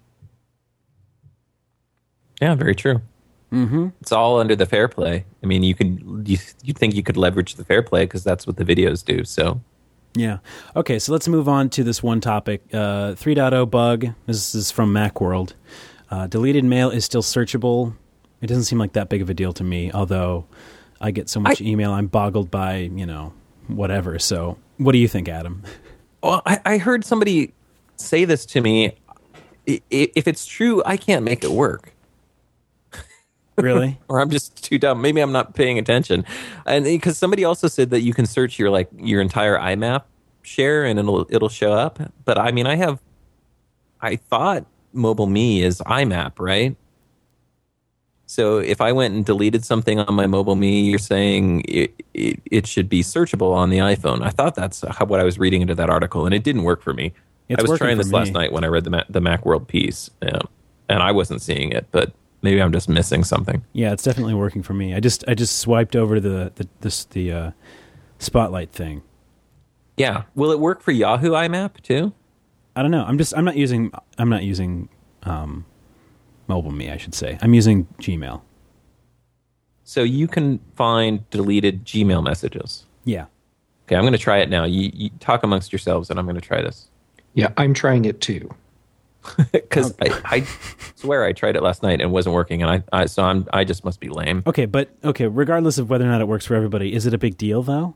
C: Yeah, very true.
A: Mm-hmm.
C: It's all under the fair play. You think you could leverage the fair play because that's what the videos do. So.
A: Yeah. Okay, so let's move on to this one topic. 3.0 bug. This is from Macworld. Deleted mail is still searchable. It doesn't seem like that big of a deal to me, although I get so much email, I'm boggled by, whatever. So what do you think, Adam?
C: Well, I heard somebody say this to me. If it's true, I can't make it work.
A: Really?
C: Or I'm just too dumb. Maybe I'm not paying attention. And because somebody also said that you can search your entire IMAP share and it'll show up. But I thought Mobile Me is IMAP, right? So if I went and deleted something on my Mobile Me, you're saying it should be searchable on the iPhone. I thought that's what I was reading into that article, and it didn't work for me. I was trying this last night when I read the Macworld piece, and I wasn't seeing it, but maybe I'm just missing something.
A: Yeah, it's definitely working for me. I just swiped over to the Spotlight thing.
C: Yeah, will it work for Yahoo IMAP too?
A: I don't know. I'm not using Mobile Me, I should say. I'm using Gmail.
C: So you can find deleted Gmail messages.
A: Yeah.
C: Okay, I'm going to try it now. You talk amongst yourselves, and I'm going to try this.
B: Yeah, I'm trying it too.
C: Because I swear I tried it last night and it wasn't working, and I just must be lame.
A: Okay, regardless of whether or not it works for everybody, is it a big deal though?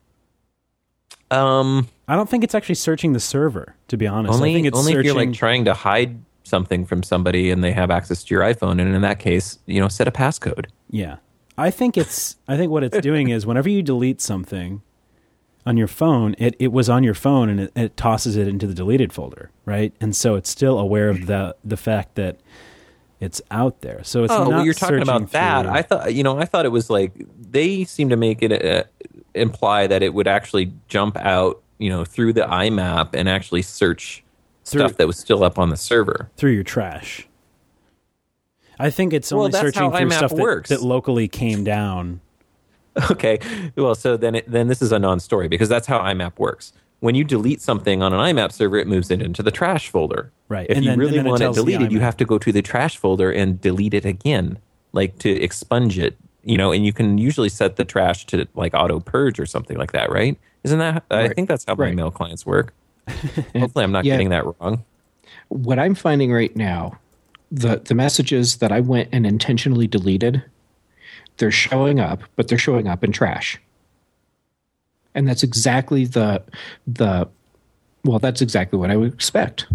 A: I don't think it's actually searching the server, to be honest. I think it's
C: only
A: searching...
C: if you're trying to hide something from somebody and they have access to your iPhone, and in that case, set a passcode.
A: Yeah, I think what it's doing is whenever you delete something on your phone, it was on your phone and it tosses it into the deleted folder, right? And so it's still aware of the fact that it's out there. So it's not.
C: You're talking about that.
A: Through...
C: I thought it was they seem to make it imply that it would actually jump out, through the IMAP and actually search stuff that was still up on the server
A: through your trash. I think it's only searching through
C: IMAP
A: stuff
C: works.
A: that locally came down.
C: Okay, well, so then this is a non-story because that's how IMAP works. When you delete something on an IMAP server, it moves it into the trash folder.
A: Right.
C: If you really want it deleted, you have to go to the trash folder and delete it again, to expunge it. And you can usually set the trash to auto purge or something like that, right? Isn't that? Right. I think that's how my mail clients work. Hopefully, I'm not getting that wrong.
B: What I'm finding right now, the messages that I went and intentionally deleted, they're showing up, but they're showing up in trash. And that's exactly that's exactly what I would expect.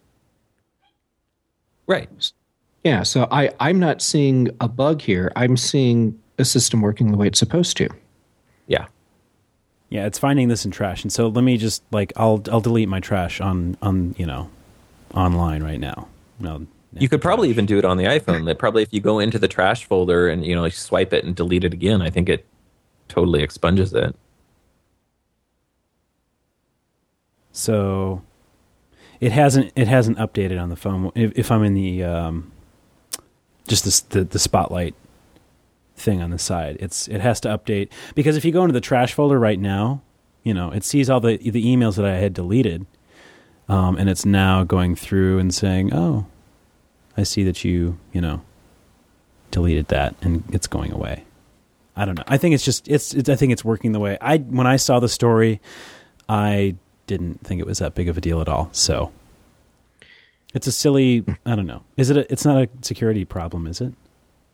C: Right.
B: Yeah, so I'm not seeing a bug here. I'm seeing a system working the way it's supposed to.
C: Yeah.
A: Yeah, it's finding this in trash. And so let me just I'll delete my trash on online right now. No.
C: You could probably even do it on the iPhone. That probably if you go into the trash folder and swipe it and delete it again, I think it totally expunges it.
A: So it hasn't updated on the phone. If I'm in the just the Spotlight thing on the side. It has to update, because if you go into the trash folder right now, it sees all the emails that I had deleted, and it's now going through and saying, "Oh, I see that you deleted that," and it's going away. I don't know. I think I think it's working the way when I saw the story, I didn't think it was that big of a deal at all. So it's a silly, I don't know. It's not a security problem, is it?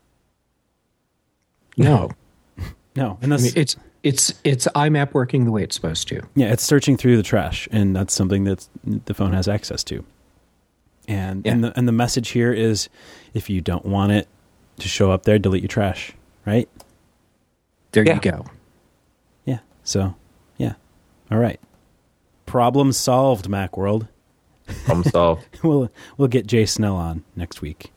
B: No.
A: No. And that's,
B: it's IMAP working the way it's supposed to.
A: Yeah, it's searching through the trash, and that's something that the phone has access to. And the message here is, if you don't want it to show up there, delete your trash, right?
B: There you go.
A: Yeah. So, yeah. All right. Problem solved, Macworld.
C: Problem solved.
A: We'll get Jay Snell on next week.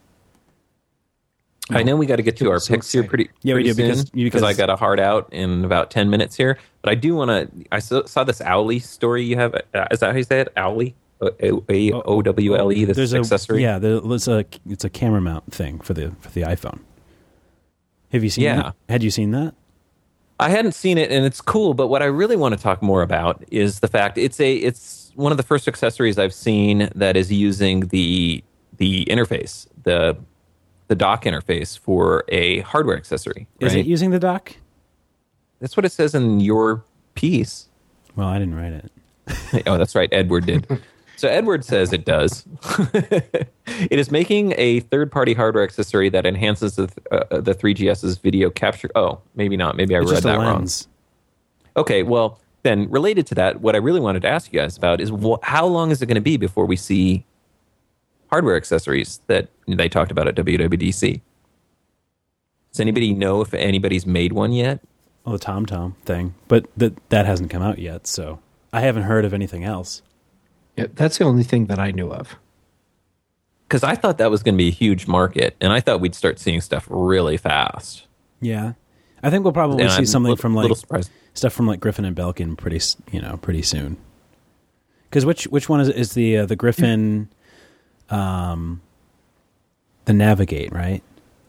C: I know we got to get to our picks here pretty soon, because I got a hard out in about 10 minutes here. But I do want to. I saw this Owly story you have. Is that how you say it? Owly? OWLE. This accessory.
A: It's a camera mount thing for the iPhone. Have you seen that? Had you seen that?
C: I hadn't seen it, and it's cool. But what I really want to talk more about is the fact it's one of the first accessories I've seen that is using the interface, the dock interface for a hardware accessory. Right?
A: Is it using the dock?
C: That's what it says in your piece.
A: Well, I didn't write it.
C: Oh, that's right. Edward did. So Edward says it does. It is making a third-party hardware accessory that enhances the 3GS's video capture. Oh, maybe not. Maybe I read that wrong. Okay, well, then related to that, what I really wanted to ask you guys about is how long is it going to be before we see hardware accessories that they talked about at WWDC? Does anybody know if anybody's made one yet?
A: Oh, the TomTom thing. But that hasn't come out yet, so I haven't heard of anything else.
B: Yeah, that's the only thing that I knew of.
C: Because I thought that was going to be a huge market, and I thought we'd start seeing stuff really fast.
A: Yeah. I think we'll probably see something from stuff from like Griffin and Belkin pretty soon. Because which one is the Griffin, the Navigate, right?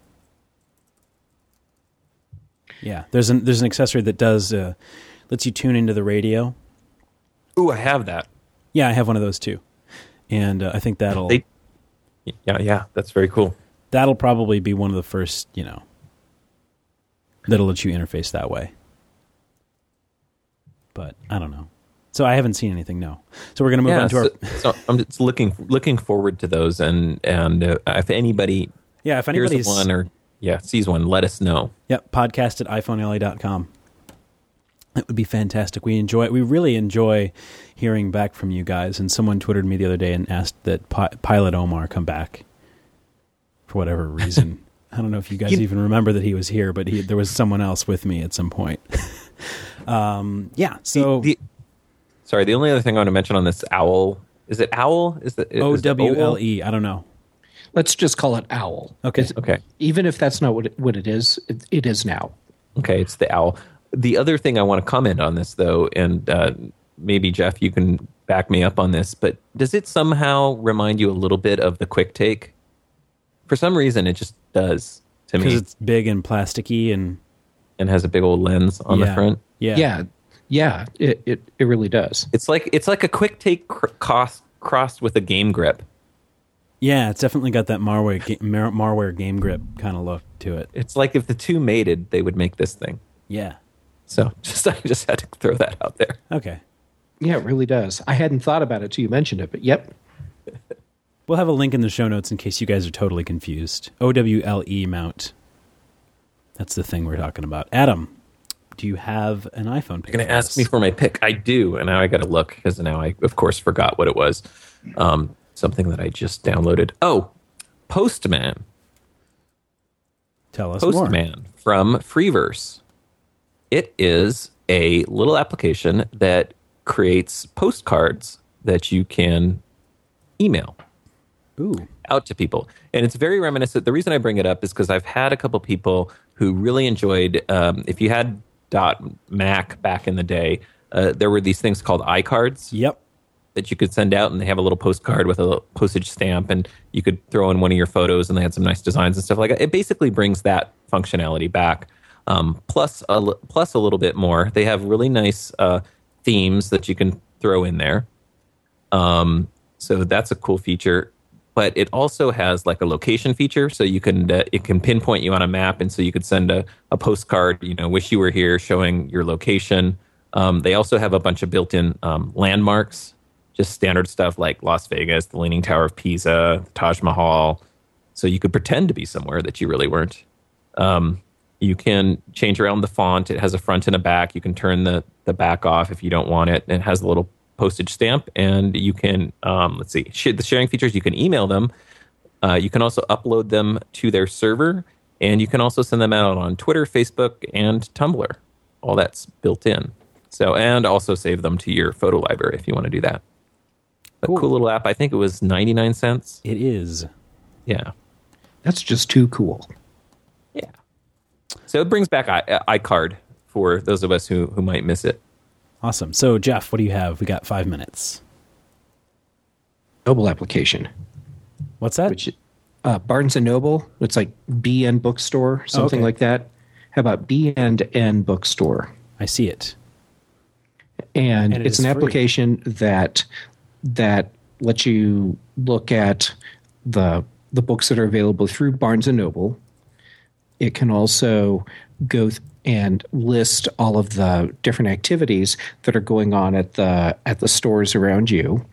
A: Yeah, there's an accessory that does lets you tune into the radio.
C: Ooh, I have that.
A: Yeah, I have one of those too, and I think that'll.
C: Yeah, that's very cool.
A: That'll probably be one of the first, that'll let you interface that way. But I don't know. So I haven't seen anything. No. So we're going to move on to our.
C: So I'm just looking forward to those, and if anybody,
A: if anybody's
C: hears one or sees one, let us know.
A: Yep, podcast at iPhonealley.com. It would be fantastic. We really enjoy hearing back from you guys. And someone Twittered me the other day and asked that Pilot Omar come back for whatever reason. I don't know if you guys even remember that he was here, but there was someone else with me at some point. So
C: sorry, the only other thing I want to mention on this Owl, is it Owl? Is it
A: OWLE? I don't know.
B: Let's just call it Owl.
A: Okay.
B: Even if that's not what it is, it is now.
C: Okay, it's the Owl. The other thing I want to comment on this, though, and maybe, Jeff, you can back me up on this, but does it somehow remind you a little bit of the QuickTake? For some reason, it just does to me.
A: Because it's big and plasticky and
C: has a big old lens on the front.
B: Yeah. It really does.
C: It's like a QuickTake crossed with a Game Grip.
A: Yeah, it's definitely got that Marware Game Grip kind of look to it.
C: It's like if the two mated, they would make this thing.
A: Yeah.
C: So I just had to throw that out there.
A: Okay.
B: Yeah, it really does. I hadn't thought about it till you mentioned it, but yep.
A: We'll have a link in the show notes in case you guys are totally confused. OWLE mount. That's the thing we're talking about. Adam, do you have an iPhone pick?
C: You're going to ask me for my pick. I do, and now I got to look because now I, of course, forgot what it was. Something that I just downloaded. Oh, Postman.
A: Tell us more.
C: Postman from Freeverse. It is a little application that creates postcards that you can email out to people. And it's very reminiscent. The reason I bring it up is because I've had a couple people who really enjoyed, if you had .Mac back in the day, there were these things called iCards.
A: Yep.
C: That you could send out, and they have a little postcard with a postage stamp, and you could throw in one of your photos, and they had some nice designs and stuff like that. It basically brings that functionality back. Plus a little bit more. They have really nice themes that you can throw in there. So that's a cool feature. But it also has like a location feature, so you can it can pinpoint you on a map, and so you could send a postcard, wish you were here, showing your location. They also have a bunch of built-in landmarks, just standard stuff like Las Vegas, the Leaning Tower of Pisa, the Taj Mahal. So you could pretend to be somewhere that you really weren't. You can change around the font. It has a front and a back. You can turn the back off if you don't want it. And it has a little postage stamp, and you can, the sharing features, you can email them. You can also upload them to their server, and you can also send them out on Twitter, Facebook, and Tumblr. All that's built in. So, and also save them to your photo library if you want to do that. A cool little app. I think it was 99 cents.
A: It is.
C: Yeah.
B: That's just too cool.
C: Yeah. So it brings back iCard for those of us who might miss it.
A: Awesome. So, Jeff, what do you have? We got 5 minutes.
B: Noble application.
A: What's that?
B: Which, Barnes & Noble. It's like BN Bookstore, something like that. How about B&N Bookstore?
A: I see it.
B: And it's an application that lets you look at the books that are available through Barnes & Noble. It can also go and list all of the different activities that are going on at the stores around you.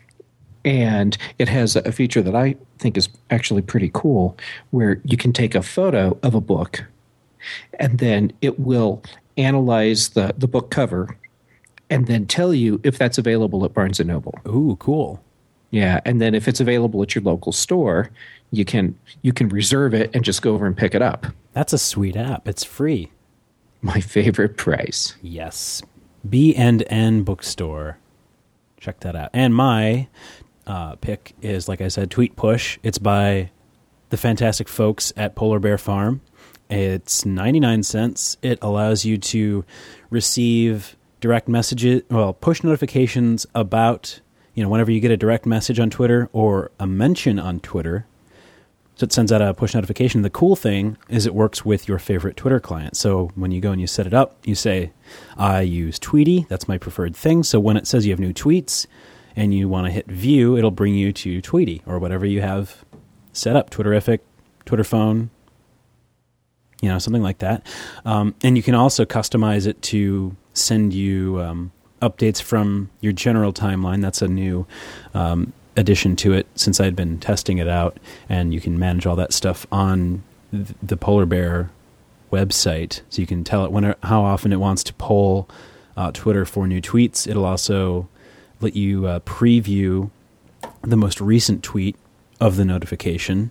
B: And it has a feature that I think is actually pretty cool, where you can take a photo of a book, and then it will analyze the book cover and then tell you if that's available at Barnes & Noble.
A: Ooh, cool.
B: Yeah, and then if it's available at your local store, you can reserve it and just go over and pick it up.
A: That's a sweet app. It's free.
B: My favorite price.
A: Yes. B&N Bookstore. Check that out. And my pick is, like I said, Tweet Push. It's by the fantastic folks at Polar Bear Farm. It's 99 cents. It allows you to receive direct messages, push notifications about, whenever you get a direct message on Twitter or a mention on Twitter. So it sends out a push notification. The cool thing is it works with your favorite Twitter client. So when you go and you set it up, you say, I use Tweety. That's my preferred thing. So when it says you have new tweets and you want to hit view, it'll bring you to Tweety or whatever you have set up, Twitterific, Twitter phone, something like that. And you can also customize it to send you updates from your general timeline. That's a new addition to it since I'd been testing it out, and you can manage all that stuff on the Polar Bear website. So you can tell it how often it wants to poll Twitter for new tweets. It'll also let you preview the most recent tweet of the notification.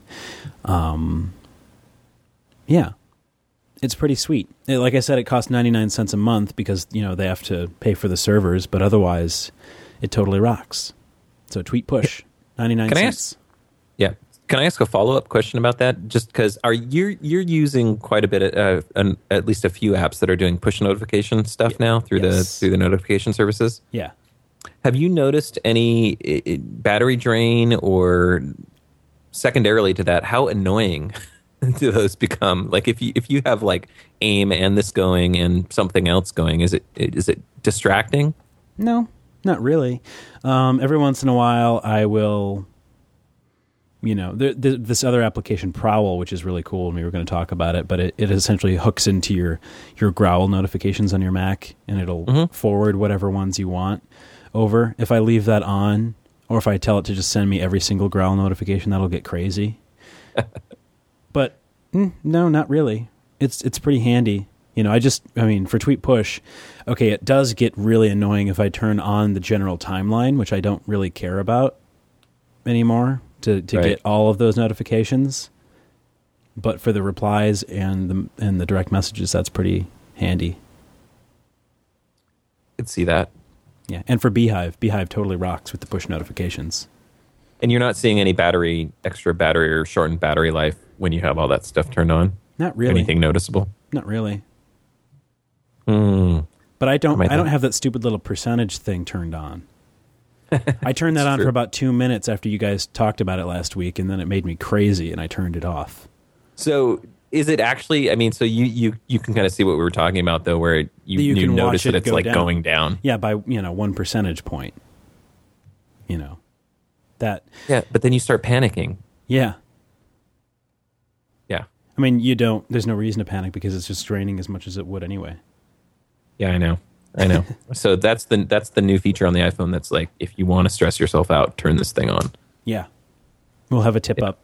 A: Yeah. It's pretty sweet. Like I said, it costs 99 cents a month because, they have to pay for the servers, but otherwise it totally rocks. So Tweet Push, 99 cents.
C: Can I ask a follow-up question about that? Just because you're using quite a bit of, at least a few apps that are doing push notification stuff now through the notification services?
A: Yeah.
C: Have you noticed any battery drain, or secondarily to that, how annoying do those become? Like if you have like AIM and this going and something else going, is it distracting?
A: No. Not really. Every once in a while, I will, this other application, Prowl, which is really cool, and we were going to talk about it, but it essentially hooks into your Growl notifications on your Mac, and it'll forward whatever ones you want over. If I leave that on, or if I tell it to just send me every single Growl notification, that'll get crazy. But no, not really. It's pretty handy. For Tweet Push, okay, it does get really annoying if I turn on the general timeline, which I don't really care about anymore to get all of those notifications. But for the replies and the direct messages, that's pretty handy.
C: Could see that.
A: Yeah, and for Beehive totally rocks with the push notifications.
C: And you're not seeing any extra battery or shortened battery life when you have all that stuff turned on?
A: Not really.
C: Anything noticeable?
A: Not really. But I don't have that stupid little percentage thing turned on. I turned that on for about 2 minutes after you guys talked about it last week, and then it made me crazy, and I turned it off.
C: So is it actually? I mean, so you can kind of see what we were talking about, though, where you
A: can
C: notice that it's like
A: down.
C: going down.
A: Yeah, by 1 percentage point. That.
C: Yeah, but then you start panicking.
A: Yeah.
C: Yeah.
A: I mean, there's no reason to panic because it's just draining as much as it would anyway.
C: Yeah, I know. So that's the new feature on the iPhone. That's like, if you want to stress yourself out, turn this thing on.
A: Yeah. We'll have a tip up.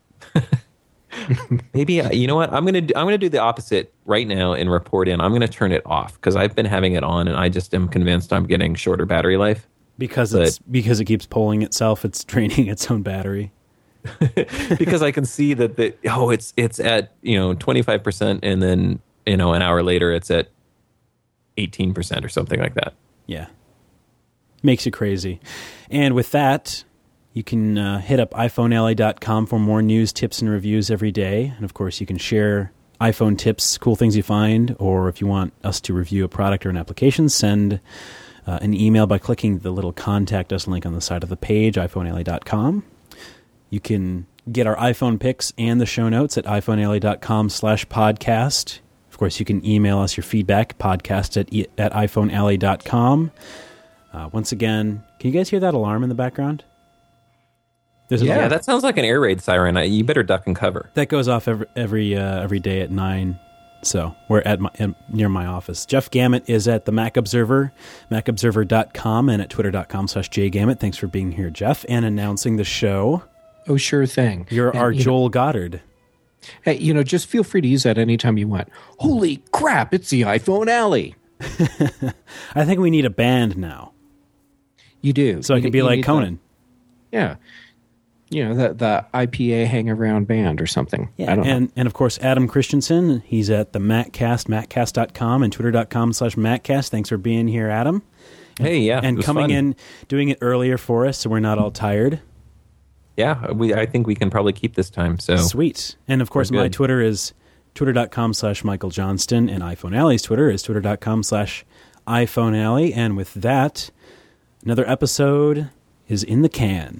C: Maybe you know what? I'm gonna do the opposite right now and report in. I'm gonna turn it off because I've been having it on and I just am convinced I'm getting shorter battery life.
A: Because it keeps polling itself, it's draining its own battery.
C: Because I can see that it's at 25% and then an hour later it's at 18% or something like that.
A: Yeah. Makes you crazy. And with that, you can hit up iPhonealley.com for more news, tips, and reviews every day. And of course, you can share iPhone tips, cool things you find, or if you want us to review a product or an application, send an email by clicking the little Contact Us link on the side of the page, iPhonealley.com. You can get our iPhone pics and the show notes at iPhonealley.com/podcast. Of course, you can email us your feedback, podcast at iPhonealley.com. Once again, can you guys hear that alarm in the background?
C: Yeah, that sounds like an air raid siren. You better duck and cover.
A: That goes off every day at 9. So we're near my office. Jeff Gamet is at the Mac Observer, macobserver.com, and at twitter.com/jgamet. Thanks for being here, Jeff, and announcing the show.
B: Oh, sure thing.
A: You're our Joel Goddard.
B: Hey, just feel free to use that anytime you want. Holy crap, it's the iPhone Alley.
A: I think we need a band now.
B: You do.
A: So I can be like Conan.
B: Yeah. The IPA hang around band or something.
A: Yeah,
B: I don't know.
A: And of course, Adam Christensen, he's at the Maccast, maccast.com, and twitter.com/Maccast. Thanks for being here, Adam.
C: Hey, yeah.
A: And coming in, doing it earlier for us so we're not all tired.
C: Yeah, I think we can probably keep this time. So
A: sweet. And of course, my Twitter is twitter.com/Michael Johnston, and iPhone Alley's Twitter is twitter.com/iPhone Alley. And with that, another episode is in the can.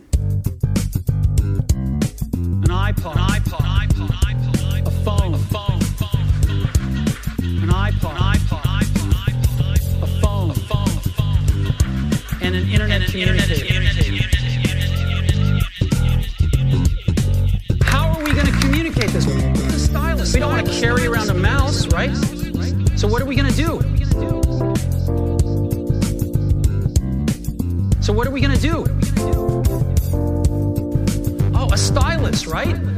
D: An iPod, a phone, an iPod, a phone, and an internet communicator. How are we going to communicate this? The stylus. We don't want to carry around a mouse, right? So what are we going to do? Oh, a stylus, right?